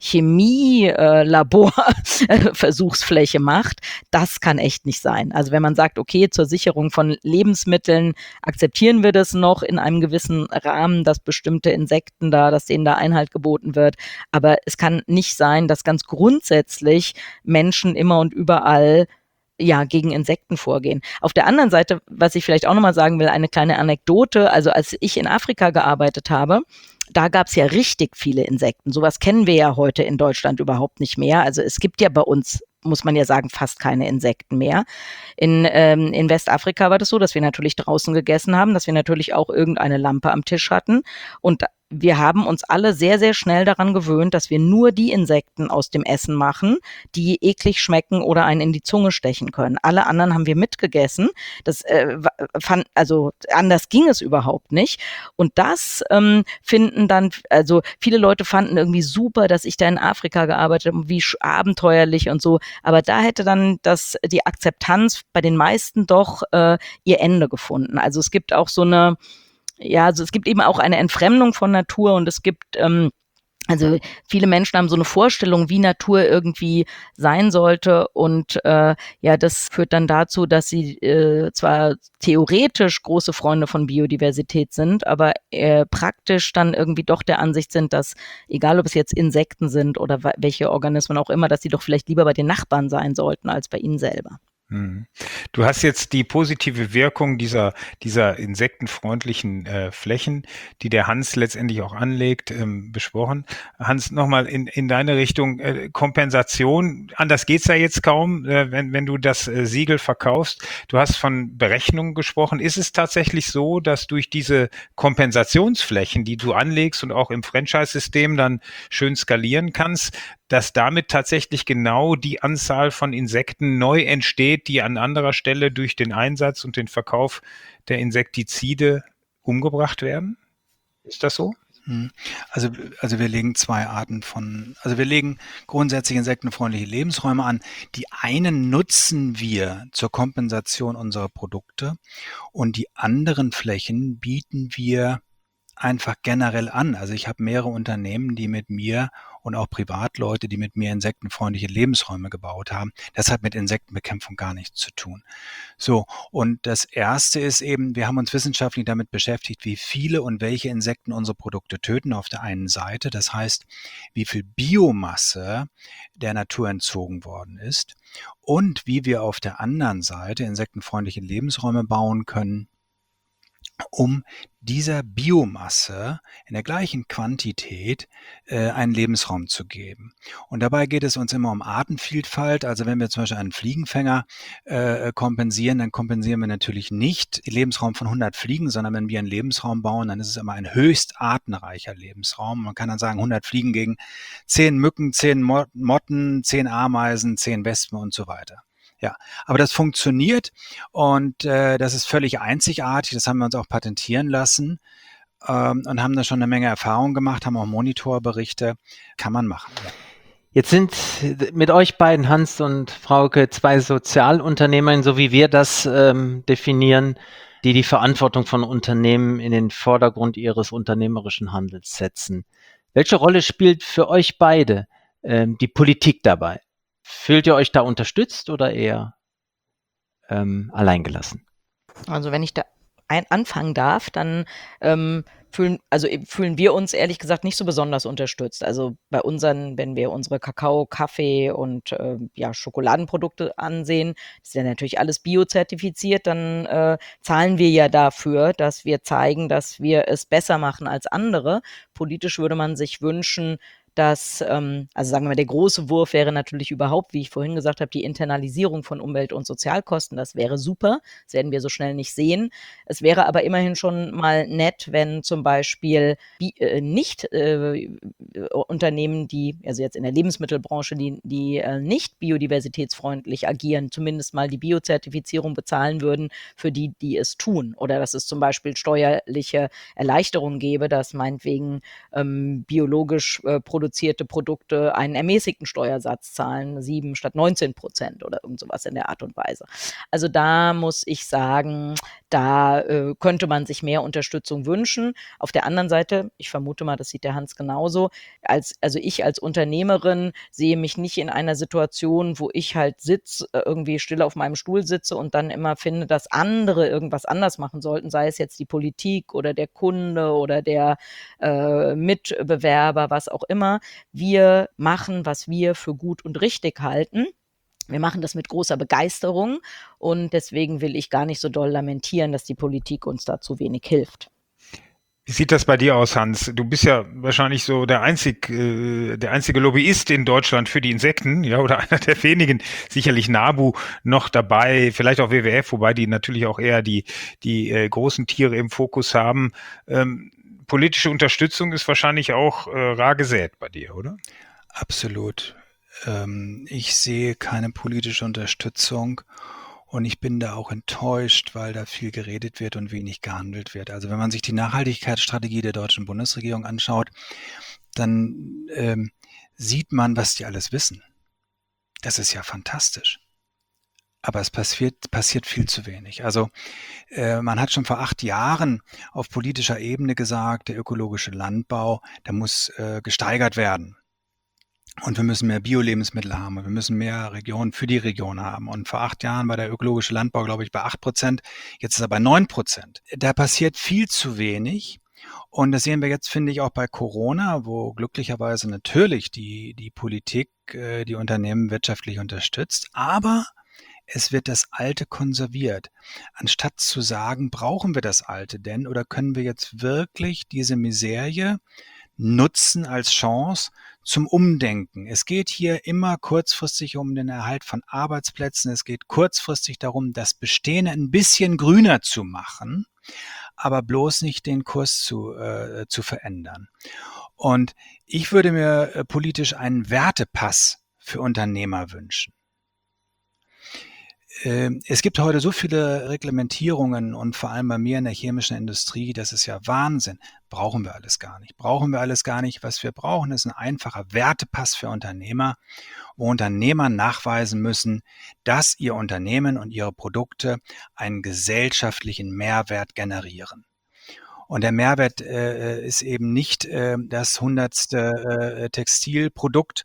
Chemielabor-Versuchsfläche macht, das kann echt nicht sein. Also wenn man sagt, okay, zur Sicherung von Lebensmitteln akzeptieren wir das noch in einem gewissen Rahmen, dass bestimmte Insekten da, dass denen da Einhalt geboten wird, aber es kann nicht sein, dass ganz grundsätzlich Menschen immer und überall ja, gegen Insekten vorgehen. Auf der anderen Seite, was ich vielleicht auch nochmal sagen will, eine kleine Anekdote, also als ich in Afrika gearbeitet habe, da gab es ja richtig viele Insekten. Sowas kennen wir ja heute in Deutschland überhaupt nicht mehr. Also es gibt ja bei uns, muss man ja sagen, fast keine Insekten mehr. In, ähm, in Westafrika war das so, dass wir natürlich draußen gegessen haben, dass wir natürlich auch irgendeine Lampe am Tisch hatten und wir haben uns alle sehr, sehr schnell daran gewöhnt, dass wir nur die Insekten aus dem Essen machen, die eklig schmecken oder einen in die Zunge stechen können. Alle anderen haben wir mitgegessen. Das äh, fand, also anders ging es überhaupt nicht. Und das ähm, finden dann, also viele Leute fanden irgendwie super, dass ich da in Afrika gearbeitet habe, wie abenteuerlich und so. Aber da hätte dann das, die Akzeptanz bei den meisten doch äh, ihr Ende gefunden. Also es gibt auch so eine Ja, also es gibt eben auch eine Entfremdung von Natur und es gibt, ähm, also viele Menschen haben so eine Vorstellung, wie Natur irgendwie sein sollte und äh, ja, das führt dann dazu, dass sie äh, zwar theoretisch große Freunde von Biodiversität sind, aber äh, praktisch dann irgendwie doch der Ansicht sind, dass egal ob es jetzt Insekten sind oder wa- welche Organismen auch immer, dass sie doch vielleicht lieber bei den Nachbarn sein sollten als bei ihnen selber. Hm. Du hast jetzt die positive Wirkung dieser, dieser insektenfreundlichen äh, Flächen, die der Hans letztendlich auch anlegt, ähm, besprochen. Hans, nochmal in, in deine Richtung äh, Kompensation. Anders geht's ja jetzt kaum, äh, wenn, wenn du das äh, Siegel verkaufst. Du hast von Berechnungen gesprochen. Ist es tatsächlich so, dass durch diese Kompensationsflächen, die du anlegst und auch im Franchise-System dann schön skalieren kannst, dass damit tatsächlich genau die Anzahl von Insekten neu entsteht, die an anderer Stelle durch den Einsatz und den Verkauf der Insektizide umgebracht werden? Ist das so? Also, also wir legen zwei Arten von, also wir legen grundsätzlich insektenfreundliche Lebensräume an. Die einen nutzen wir zur Kompensation unserer Produkte und die anderen Flächen bieten wir einfach generell an. Also ich habe mehrere Unternehmen, die mit mir und auch Privatleute, die mit mir insektenfreundliche Lebensräume gebaut haben. Das hat mit Insektenbekämpfung gar nichts zu tun. So, und das Erste ist eben, wir haben uns wissenschaftlich damit beschäftigt, wie viele und welche Insekten unsere Produkte töten auf der einen Seite. Das heißt, wie viel Biomasse der Natur entzogen worden ist und wie wir auf der anderen Seite insektenfreundliche Lebensräume bauen können, um dieser Biomasse in der gleichen Quantität äh, einen Lebensraum zu geben. Und dabei geht es uns immer um Artenvielfalt. Also wenn wir zum Beispiel einen Fliegenfänger äh, kompensieren, dann kompensieren wir natürlich nicht den Lebensraum von hundert Fliegen, sondern wenn wir einen Lebensraum bauen, dann ist es immer ein höchst artenreicher Lebensraum. Man kann dann sagen hundert Fliegen gegen zehn Mücken, zehn Motten, zehn Ameisen, zehn Wespen und so weiter. Ja, aber das funktioniert und äh, das ist völlig einzigartig. Das haben wir uns auch patentieren lassen ähm, und haben da schon eine Menge Erfahrung gemacht, haben auch Monitorberichte. Kann man machen. Ja. Jetzt sind mit euch beiden, Hans und Frauke, zwei Sozialunternehmer, so wie wir das ähm, definieren, die die Verantwortung von Unternehmen in den Vordergrund ihres unternehmerischen Handels setzen. Welche Rolle spielt für euch beide ähm, die Politik dabei? Fühlt ihr euch da unterstützt oder eher ähm, alleingelassen? Also wenn ich da ein anfangen darf, dann ähm, fühlen, also fühlen wir uns ehrlich gesagt nicht so besonders unterstützt. Also bei unseren, wenn wir unsere Kakao, Kaffee und äh, ja, Schokoladenprodukte ansehen, ist ja natürlich alles biozertifiziert, dann äh, zahlen wir ja dafür, dass wir zeigen, dass wir es besser machen als andere. Politisch würde man sich wünschen, dass, ähm, also sagen wir mal, der große Wurf wäre natürlich überhaupt, wie ich vorhin gesagt habe, die Internalisierung von Umwelt- und Sozialkosten. Das wäre super, das werden wir so schnell nicht sehen. Es wäre aber immerhin schon mal nett, wenn zum Beispiel bi- äh, nicht äh, Unternehmen, die, also jetzt in der Lebensmittelbranche, die, die äh, nicht biodiversitätsfreundlich agieren, zumindest mal die Biozertifizierung bezahlen würden für die, die es tun. Oder dass es zum Beispiel steuerliche Erleichterungen gäbe, dass meinetwegen ähm, biologisch äh, produzierte Produkte einen ermäßigten Steuersatz zahlen, sieben statt neunzehn Prozent oder irgend sowas in der Art und Weise. Also da muss ich sagen, da äh, könnte man sich mehr Unterstützung wünschen. Auf der anderen Seite, ich vermute mal, das sieht der Hans genauso, als, also ich als Unternehmerin sehe mich nicht in einer Situation, wo ich halt sitze, äh, irgendwie still auf meinem Stuhl sitze und dann immer finde, dass andere irgendwas anders machen sollten, sei es jetzt die Politik oder der Kunde oder der äh, Mitbewerber, was auch immer. Wir machen, was wir für gut und richtig halten. Wir machen das mit großer Begeisterung und deswegen will ich gar nicht so doll lamentieren, dass die Politik uns da zu wenig hilft. Wie sieht das bei dir aus, Hans? Du bist ja wahrscheinlich so der einzig, äh, der einzige Lobbyist in Deutschland für die Insekten, ja, oder einer der wenigen, sicherlich NABU noch dabei, vielleicht auch W W F, wobei die natürlich auch eher die, die äh, großen Tiere im Fokus haben. Ähm, politische Unterstützung ist wahrscheinlich auch äh, rar gesät bei dir, oder? Absolut. Ähm, ich sehe keine politische Unterstützung und ich bin da auch enttäuscht, weil da viel geredet wird und wenig gehandelt wird. Also wenn man sich die Nachhaltigkeitsstrategie der deutschen Bundesregierung anschaut, dann ähm, sieht man, was die alles wissen. Das ist ja fantastisch. Aber es passiert, passiert viel zu wenig. Also äh, man hat schon vor acht Jahren auf politischer Ebene gesagt, der ökologische Landbau, der muss äh, gesteigert werden. Und wir müssen mehr Bio-Lebensmittel haben und wir müssen mehr Regionen für die Region haben. Und vor acht Jahren war der ökologische Landbau, glaube ich, bei acht Prozent. Jetzt ist er bei neun Prozent. Da passiert viel zu wenig. Und das sehen wir jetzt, finde ich, auch bei Corona, wo glücklicherweise natürlich die, die Politik äh, die Unternehmen wirtschaftlich unterstützt. Aber es wird das Alte konserviert. Anstatt zu sagen, brauchen wir das Alte denn oder können wir jetzt wirklich diese Miserie nutzen als Chance zum Umdenken. Es geht hier immer kurzfristig um den Erhalt von Arbeitsplätzen. Es geht kurzfristig darum, das Bestehende ein bisschen grüner zu machen, aber bloß nicht den Kurs zu, äh, zu verändern. Und ich würde mir äh, politisch einen Wertepass für Unternehmer wünschen. Es gibt heute so viele Reglementierungen und vor allem bei mir in der chemischen Industrie, das ist ja Wahnsinn. Brauchen wir alles gar nicht. Brauchen wir alles gar nicht. Was wir brauchen, ist ein einfacher Wertepass für Unternehmer, wo Unternehmer nachweisen müssen, dass ihr Unternehmen und ihre Produkte einen gesellschaftlichen Mehrwert generieren. Und der Mehrwert äh, ist eben nicht äh, das hundertste äh, Textilprodukt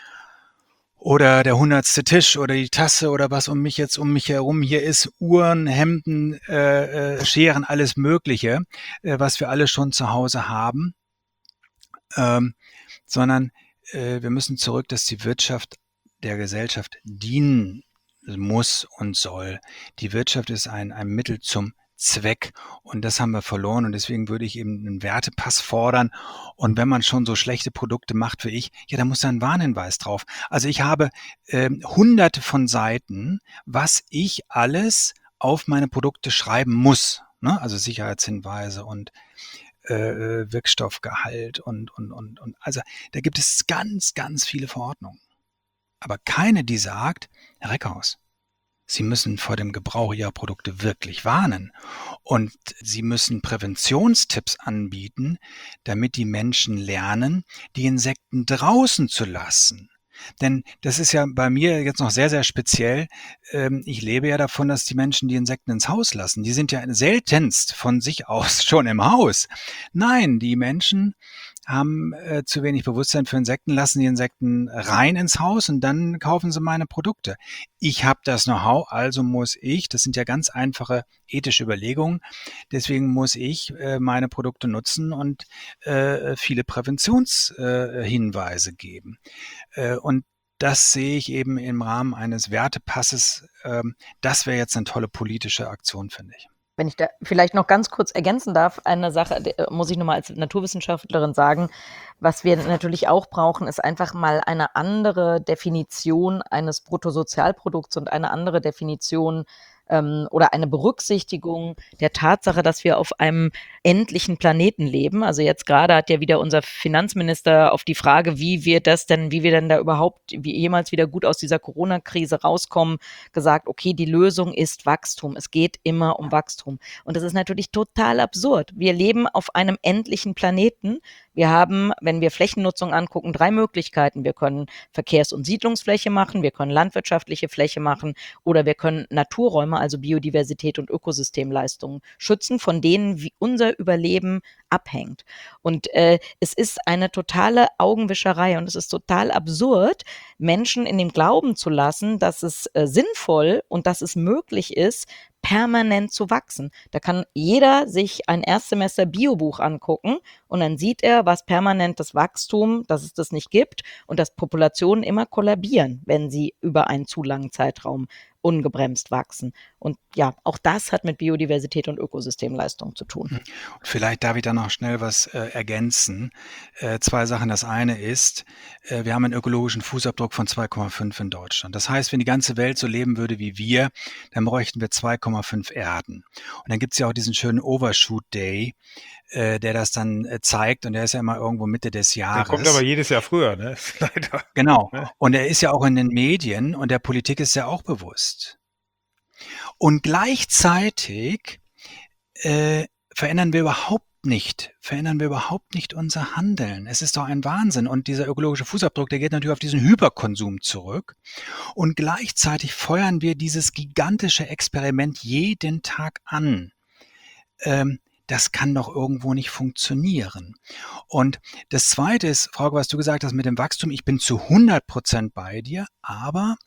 oder der hundertste Tisch oder die Tasse oder was um mich jetzt um mich herum hier ist, Uhren, Hemden, äh, äh, Scheren, alles Mögliche, äh, was wir alle schon zu Hause haben, ähm, sondern äh, wir müssen zurück, dass die Wirtschaft der Gesellschaft dienen muss und soll. Die Wirtschaft ist ein, ein Mittel zum Zweck und das haben wir verloren und deswegen würde ich eben einen Wertepass fordern und wenn man schon so schlechte Produkte macht wie ich, ja, da muss da ein Warnhinweis drauf. Also ich habe äh, hunderte von Seiten, was ich alles auf meine Produkte schreiben muss, ne? Also Sicherheitshinweise und äh, Wirkstoffgehalt und, und, und, und also da gibt es ganz, ganz viele Verordnungen. Aber keine, die sagt, Herr Reckhaus, Sie müssen vor dem Gebrauch Ihrer Produkte wirklich warnen und Sie müssen Präventionstipps anbieten, damit die Menschen lernen, die Insekten draußen zu lassen. Denn das ist ja bei mir jetzt noch sehr, sehr speziell. Ähm, Ich lebe ja davon, dass die Menschen die Insekten ins Haus lassen. Die sind ja seltenst von sich aus schon im Haus. Nein, die Menschen haben äh, zu wenig Bewusstsein für Insekten, lassen die Insekten rein ins Haus und dann kaufen sie meine Produkte. Ich habe das Know-how, also muss ich, das sind ja ganz einfache ethische Überlegungen, deswegen muss ich äh, meine Produkte nutzen und äh, viele Präventionshinweise äh, geben. Äh, und das sehe ich eben im Rahmen eines Wertepasses. Ähm, das wäre jetzt eine tolle politische Aktion, finde ich. Wenn ich da vielleicht noch ganz kurz ergänzen darf, eine Sache äh, muss ich nochmal als Naturwissenschaftlerin sagen, was wir natürlich auch brauchen, ist einfach mal eine andere Definition eines Bruttosozialprodukts und eine andere Definition ähm, oder eine Berücksichtigung der Tatsache, dass wir auf einem endlichen Planeten leben. Also jetzt gerade hat ja wieder unser Finanzminister auf die Frage, wie wir das denn, wie wir denn da überhaupt wie jemals wieder gut aus dieser Corona-Krise rauskommen, gesagt, okay, die Lösung ist Wachstum. Es geht immer um Wachstum. Und das ist natürlich total absurd. Wir leben auf einem endlichen Planeten. Wir haben, wenn wir Flächennutzung angucken, drei Möglichkeiten. Wir können Verkehrs- und Siedlungsfläche machen, wir können landwirtschaftliche Fläche machen oder wir können Naturräume, also Biodiversität und Ökosystemleistungen schützen, von denen wie unser Überleben abhängt. Und äh, es ist eine totale Augenwischerei und es ist total absurd, Menschen in dem Glauben zu lassen, dass es äh, sinnvoll und dass es möglich ist, permanent zu wachsen. Da kann jeder sich ein Erstsemester Biobuch angucken und dann sieht er, was permanentes Wachstum, dass es das nicht gibt und dass Populationen immer kollabieren, wenn sie über einen zu langen Zeitraum ungebremst wachsen. Und ja, auch das hat mit Biodiversität und Ökosystemleistung zu tun. Vielleicht darf ich da noch schnell was äh, ergänzen. Äh, zwei Sachen. Das eine ist, äh, wir haben einen ökologischen Fußabdruck von zwei Komma fünf in Deutschland. Das heißt, wenn die ganze Welt so leben würde wie wir, dann bräuchten wir zwei Komma fünf Erden. Und dann gibt es ja auch diesen schönen Overshoot Day, äh, der das dann äh, zeigt. Und der ist ja immer irgendwo Mitte des Jahres. Der kommt aber jedes Jahr früher, ne? Leider. Genau. Ne? Und er ist ja auch in den Medien und der Politik ist ja auch bewusst. Und gleichzeitig äh, verändern wir überhaupt nicht, verändern wir überhaupt nicht unser Handeln. Es ist doch ein Wahnsinn. Und dieser ökologische Fußabdruck, der geht natürlich auf diesen Hyperkonsum zurück. Und gleichzeitig feuern wir dieses gigantische Experiment jeden Tag an. Ähm, das kann doch irgendwo nicht funktionieren. Und das Zweite ist, Frauke, was du gesagt hast mit dem Wachstum, ich bin zu hundert Prozent bei dir, aber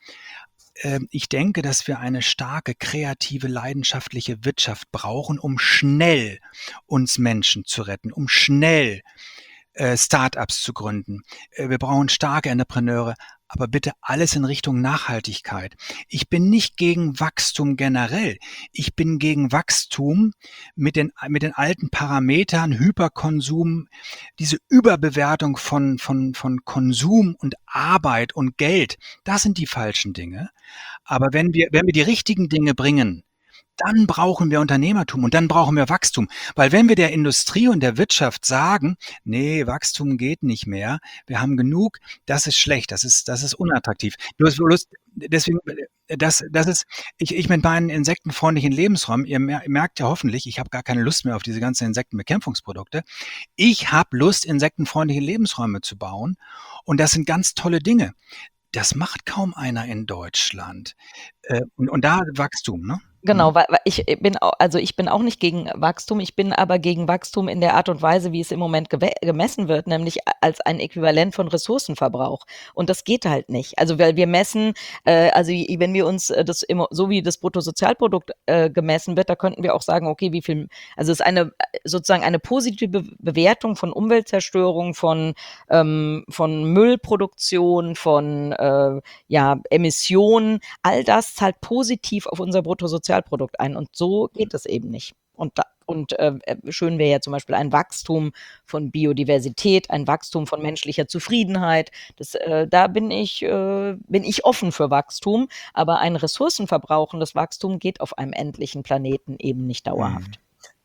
ich denke, dass wir eine starke, kreative, leidenschaftliche Wirtschaft brauchen, um schnell uns Menschen zu retten, um schnell äh, Start-ups zu gründen. Äh, wir brauchen starke Entrepreneure, aber bitte alles in Richtung Nachhaltigkeit. Ich bin nicht gegen Wachstum generell. Ich bin gegen Wachstum mit den, mit den alten Parametern, Hyperkonsum, diese Überbewertung von, von, von Konsum und Arbeit und Geld. Das sind die falschen Dinge. Aber wenn wir, wenn wir die richtigen Dinge bringen, dann brauchen wir Unternehmertum und dann brauchen wir Wachstum. Weil wenn wir der Industrie und der Wirtschaft sagen, nee, Wachstum geht nicht mehr, wir haben genug, das ist schlecht, das ist, das ist unattraktiv. Du hast Lust, deswegen, das, das ist, ich, ich mit meinen insektenfreundlichen Lebensräumen, ihr merkt ja hoffentlich, ich habe gar keine Lust mehr auf diese ganzen Insektenbekämpfungsprodukte. Ich habe Lust, insektenfreundliche Lebensräume zu bauen und das sind ganz tolle Dinge. Das macht kaum einer in Deutschland. Und, und da Wachstum, ne? Genau, weil, weil ich bin auch, also ich bin auch nicht gegen Wachstum, ich bin aber gegen Wachstum in der Art und Weise, wie es im Moment gewe- gemessen wird, nämlich als ein Äquivalent von Ressourcenverbrauch. Und das geht halt nicht. Also weil wir messen, äh, also wenn wir uns äh, das immer, so wie das Bruttosozialprodukt äh, gemessen wird, da könnten wir auch sagen, okay, wie viel, also es ist eine sozusagen eine positive Be- Bewertung von Umweltzerstörung, von, ähm, von Müllproduktion, von äh, ja, Emissionen, all das zahlt positiv auf unser Bruttosozialprodukt ein. Und so geht es eben nicht. Und, da, und äh, schön wäre ja zum Beispiel ein Wachstum von Biodiversität, ein Wachstum von menschlicher Zufriedenheit. Das, äh, da bin ich, äh, bin ich offen für Wachstum, aber ein ressourcenverbrauchendes Wachstum geht auf einem endlichen Planeten eben nicht dauerhaft.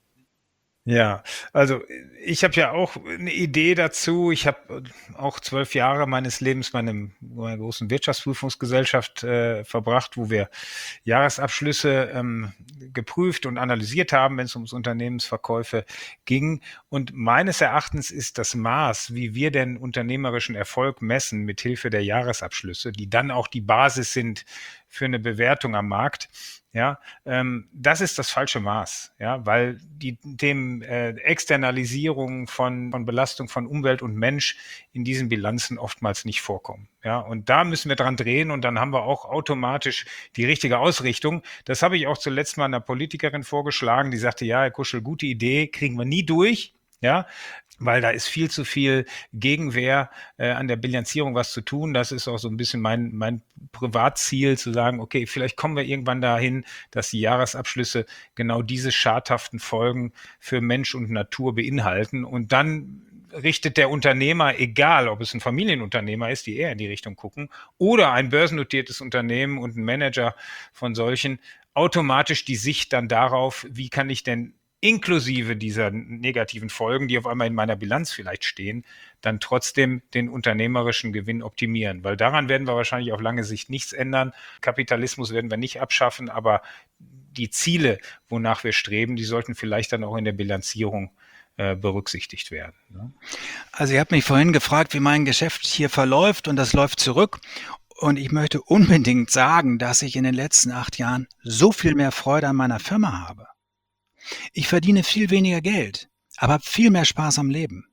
Ja, also ich habe ja auch eine Idee dazu. Ich habe auch zwölf Jahre meines Lebens bei einem, einer großen Wirtschaftsprüfungsgesellschaft äh, verbracht, wo wir Jahresabschlüsse ähm, geprüft und analysiert haben, wenn es ums Unternehmensverkäufe ging. Und meines Erachtens ist das Maß, wie wir den unternehmerischen Erfolg messen, mit Hilfe der Jahresabschlüsse, die dann auch die Basis sind für eine Bewertung am Markt, ja, ähm, das ist das falsche Maß, ja, weil die Themen äh, Externalisierung von, von Belastung von Umwelt und Mensch in diesen Bilanzen oftmals nicht vorkommen, ja, und da müssen wir dran drehen und dann haben wir auch automatisch die richtige Ausrichtung. Das habe ich auch zuletzt mal einer Politikerin vorgeschlagen, die sagte, ja, Herr Kuschel, gute Idee, kriegen wir nie durch, ja, weil da ist viel zu viel Gegenwehr äh, an der Bilanzierung was zu tun. Das ist auch so ein bisschen mein, mein Privatziel, zu sagen, okay, vielleicht kommen wir irgendwann dahin, dass die Jahresabschlüsse genau diese schadhaften Folgen für Mensch und Natur beinhalten. Und dann richtet der Unternehmer, egal ob es ein Familienunternehmer ist, die eher in die Richtung gucken, oder ein börsennotiertes Unternehmen und ein Manager von solchen, automatisch die Sicht dann darauf, wie kann ich denn inklusive dieser negativen Folgen, die auf einmal in meiner Bilanz vielleicht stehen, dann trotzdem den unternehmerischen Gewinn optimieren. Weil daran werden wir wahrscheinlich auf lange Sicht nichts ändern. Kapitalismus werden wir nicht abschaffen, aber die Ziele, wonach wir streben, die sollten vielleicht dann auch in der Bilanzierung äh, berücksichtigt werden. Ne? Also ihr habt mich vorhin gefragt, wie mein Geschäft hier verläuft, und das läuft zurück. Und ich möchte unbedingt sagen, dass ich in den letzten acht Jahren so viel mehr Freude an meiner Firma habe. Ich verdiene viel weniger Geld, aber habe viel mehr Spaß am Leben.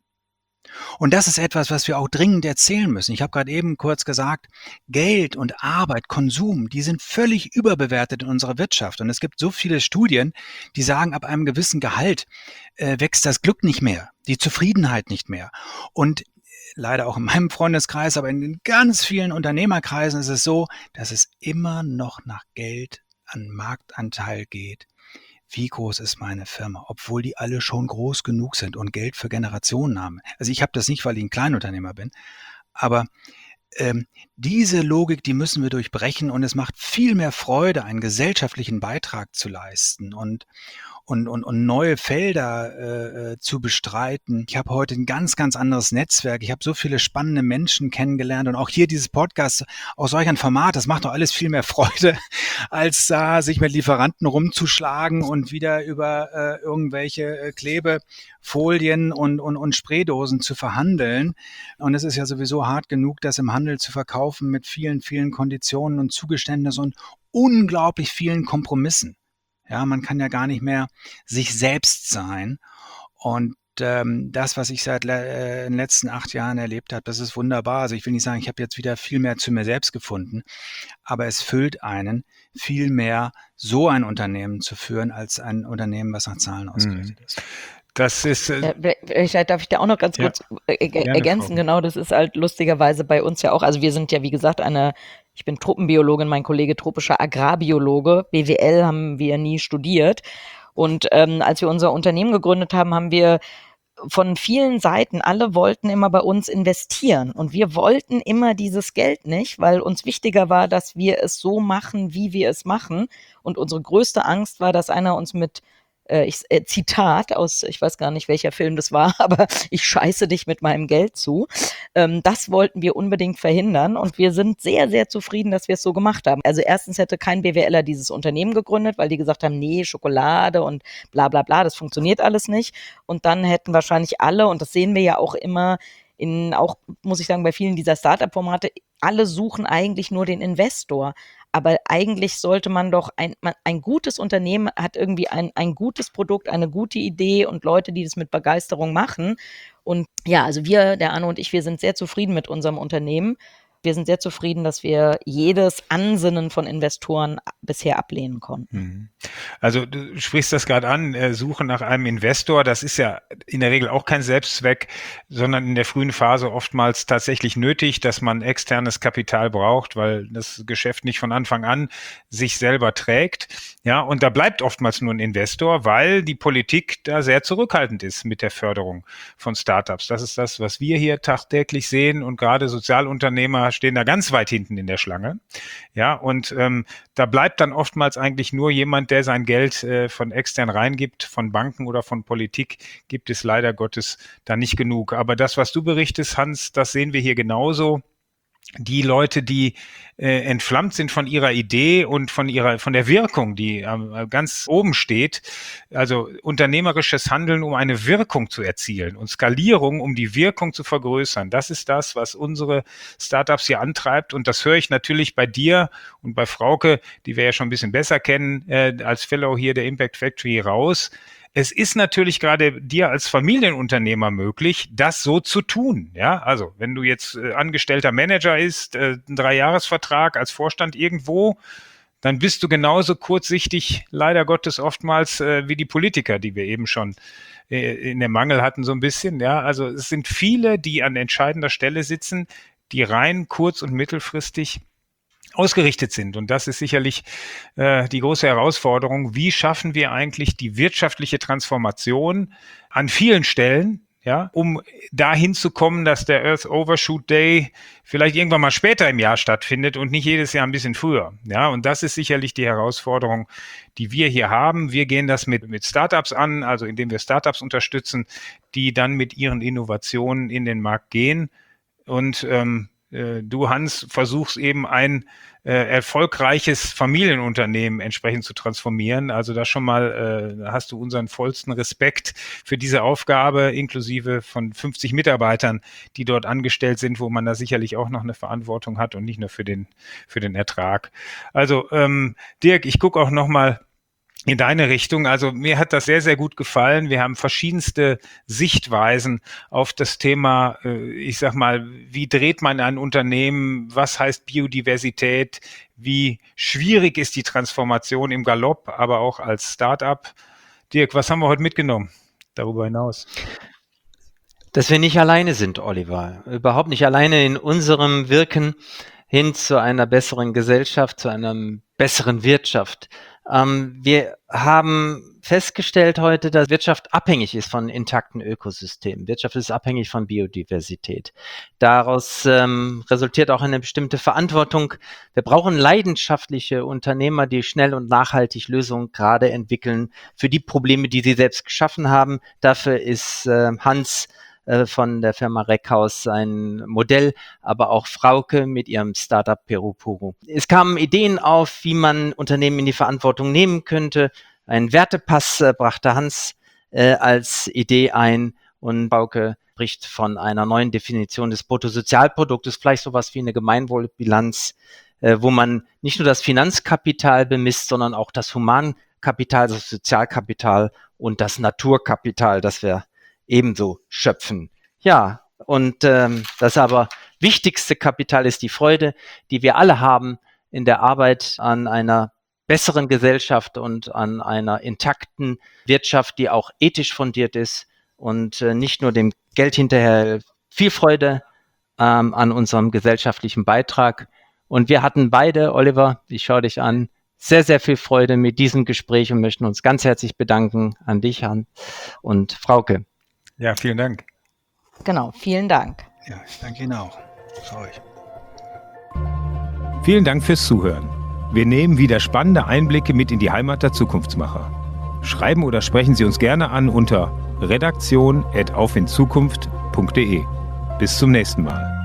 Und das ist etwas, was wir auch dringend erzählen müssen. Ich habe gerade eben kurz gesagt, Geld und Arbeit, Konsum, die sind völlig überbewertet in unserer Wirtschaft. Und es gibt so viele Studien, die sagen, ab einem gewissen Gehalt äh, wächst das Glück nicht mehr, die Zufriedenheit nicht mehr. Und leider auch in meinem Freundeskreis, aber in den ganz vielen Unternehmerkreisen ist es so, dass es immer noch nach Geld an Marktanteil geht. Wie groß ist meine Firma, obwohl die alle schon groß genug sind und Geld für Generationen haben. Also ich habe das nicht, weil ich ein Kleinunternehmer bin, aber ähm, diese Logik, die müssen wir durchbrechen, und es macht viel mehr Freude, einen gesellschaftlichen Beitrag zu leisten und und, und, und neue Felder äh, zu bestreiten. Ich habe heute ein ganz, ganz anderes Netzwerk. Ich habe so viele spannende Menschen kennengelernt, und auch hier dieses Podcast aus solch ein Format, das macht doch alles viel mehr Freude, als da äh, sich mit Lieferanten rumzuschlagen und wieder über äh, irgendwelche äh, Klebefolien und, und, und Spraydosen zu verhandeln. Und es ist ja sowieso hart genug, das im Handel zu verkaufen mit vielen, vielen Konditionen und Zugeständnissen und unglaublich vielen Kompromissen. Ja, man kann ja gar nicht mehr sich selbst sein. Und ähm, das, was ich seit äh, den letzten acht Jahren erlebt habe, das ist wunderbar. Also ich will nicht sagen, ich habe jetzt wieder viel mehr zu mir selbst gefunden, aber es füllt einen viel mehr, so ein Unternehmen zu führen, als ein Unternehmen, was nach Zahlen ausgerichtet ist. Das ist. Äh, Ja, vielleicht darf ich da auch noch ganz Ja, kurz äh, gerne, ergänzen. Frau. Genau, das ist halt lustigerweise bei uns ja auch. Also wir sind ja, wie gesagt, eine, ich bin Tropenbiologin, mein Kollege tropischer Agrarbiologe. B W L haben wir nie studiert. Und ähm, als wir unser Unternehmen gegründet haben, haben wir von vielen Seiten, alle wollten immer bei uns investieren. Und wir wollten immer dieses Geld nicht, weil uns wichtiger war, dass wir es so machen, wie wir es machen. Und unsere größte Angst war, dass einer uns mit äh, ich, äh, Zitat aus, ich weiß gar nicht, welcher Film das war, aber ich scheiße dich mit meinem Geld zu. Ähm, das wollten wir unbedingt verhindern, und wir sind sehr, sehr zufrieden, dass wir es so gemacht haben. Also erstens hätte kein BWLer dieses Unternehmen gegründet, weil die gesagt haben, nee, Schokolade und bla bla bla, das funktioniert alles nicht. Und dann hätten wahrscheinlich alle, und das sehen wir ja auch immer in, auch muss ich sagen, bei vielen dieser Startup-Formate, alle suchen eigentlich nur den Investor. Aber eigentlich sollte man doch, ein, man, ein gutes Unternehmen hat irgendwie ein, ein gutes Produkt, eine gute Idee und Leute, die das mit Begeisterung machen. Und ja, also wir, der Arno und ich, wir sind sehr zufrieden mit unserem Unternehmen. Wir sind sehr zufrieden, dass wir jedes Ansinnen von Investoren bisher ablehnen konnten. Also du sprichst das gerade an, äh, Suche nach einem Investor, das ist ja in der Regel auch kein Selbstzweck, sondern in der frühen Phase oftmals tatsächlich nötig, dass man externes Kapital braucht, weil das Geschäft nicht von Anfang an sich selber trägt. Ja, und da bleibt oftmals nur ein Investor, weil die Politik da sehr zurückhaltend ist mit der Förderung von Startups. Das ist das, was wir hier tagtäglich sehen, und gerade Sozialunternehmer stehen da ganz weit hinten in der Schlange. Ja, und ähm, da bleibt dann oftmals eigentlich nur jemand, der sein Geld äh, von extern reingibt, von Banken oder von Politik gibt es leider Gottes da nicht genug. Aber das, was du berichtest, Hans, das sehen wir hier genauso. Die Leute, die äh, entflammt sind von ihrer Idee und von ihrer, von der Wirkung, die äh, ganz oben steht, also unternehmerisches Handeln, um eine Wirkung zu erzielen und Skalierung, um die Wirkung zu vergrößern. Das ist das, was unsere Startups hier antreibt, und das höre ich natürlich bei dir und bei Frauke, die wir ja schon ein bisschen besser kennen, äh, als Fellow hier der Impact Factory raus. Es ist natürlich gerade dir als Familienunternehmer möglich, das so zu tun. Ja, also wenn du jetzt äh, angestellter Manager ist, äh, ein Dreijahresvertrag als Vorstand irgendwo, dann bist du genauso kurzsichtig, leider Gottes oftmals, äh, wie die Politiker, die wir eben schon äh, in dem Mangel hatten so ein bisschen. Ja, also es sind viele, die an entscheidender Stelle sitzen, die rein kurz- und mittelfristig ausgerichtet sind. Und das ist sicherlich äh, die große Herausforderung. Wie schaffen wir eigentlich die wirtschaftliche Transformation an vielen Stellen, ja, um dahin zu kommen, dass der Earth Overshoot Day vielleicht irgendwann mal später im Jahr stattfindet und nicht jedes Jahr ein bisschen früher. Ja, und das ist sicherlich die Herausforderung, die wir hier haben. Wir gehen das mit, mit Startups an, also indem wir Startups unterstützen, die dann mit ihren Innovationen in den Markt gehen. Und ähm, du, Hans, versuchst eben ein äh, erfolgreiches Familienunternehmen entsprechend zu transformieren. Also da schon mal äh, hast du unseren vollsten Respekt für diese Aufgabe, inklusive von fünfzig Mitarbeitern, die dort angestellt sind, wo man da sicherlich auch noch eine Verantwortung hat und nicht nur für den, für den Ertrag. Also ähm, Dirk, ich gucke auch noch mal in deine Richtung. Also mir hat das sehr, sehr gut gefallen. Wir haben verschiedenste Sichtweisen auf das Thema, ich sag mal, wie dreht man ein Unternehmen, was heißt Biodiversität, wie schwierig ist die Transformation im Galopp, aber auch als Start-up. Dirk, was haben wir heute mitgenommen darüber hinaus? Dass wir nicht alleine sind, Oliver. Überhaupt nicht alleine in unserem Wirken hin zu einer besseren Gesellschaft, zu einer besseren Wirtschaft. Ähm, wir haben festgestellt heute, dass Wirtschaft abhängig ist von intakten Ökosystemen. Wirtschaft ist abhängig von Biodiversität. Daraus ähm, resultiert auch eine bestimmte Verantwortung. Wir brauchen leidenschaftliche Unternehmer, die schnell und nachhaltig Lösungen gerade entwickeln für die Probleme, die sie selbst geschaffen haben. Dafür ist äh, Hans von der Firma Reckhaus ein Modell, aber auch Frauke mit ihrem Startup Peru Puru. Es kamen Ideen auf, wie man Unternehmen in die Verantwortung nehmen könnte. Ein Wertepass äh, brachte Hans äh, als Idee ein, und Frauke spricht von einer neuen Definition des Bruttosozialproduktes, vielleicht sowas wie eine Gemeinwohlbilanz, äh, wo man nicht nur das Finanzkapital bemisst, sondern auch das Humankapital, das Sozialkapital und das Naturkapital, das wir ebenso schöpfen. Ja, und ähm, das aber wichtigste Kapital ist die Freude, die wir alle haben in der Arbeit an einer besseren Gesellschaft und an einer intakten Wirtschaft, die auch ethisch fundiert ist und äh, nicht nur dem Geld hinterher. Viel Freude ähm, an unserem gesellschaftlichen Beitrag. Und wir hatten beide, Oliver, ich schaue dich an, sehr, sehr viel Freude mit diesem Gespräch und möchten uns ganz herzlich bedanken an dich, Hans und Frauke. Ja, vielen Dank. Genau, vielen Dank. Ja, ich danke Ihnen auch. Für euch. Vielen Dank fürs Zuhören. Wir nehmen wieder spannende Einblicke mit in die Heimat der Zukunftsmacher. Schreiben oder sprechen Sie uns gerne an unter redaktion at auf in zukunft punkt de. Bis zum nächsten Mal.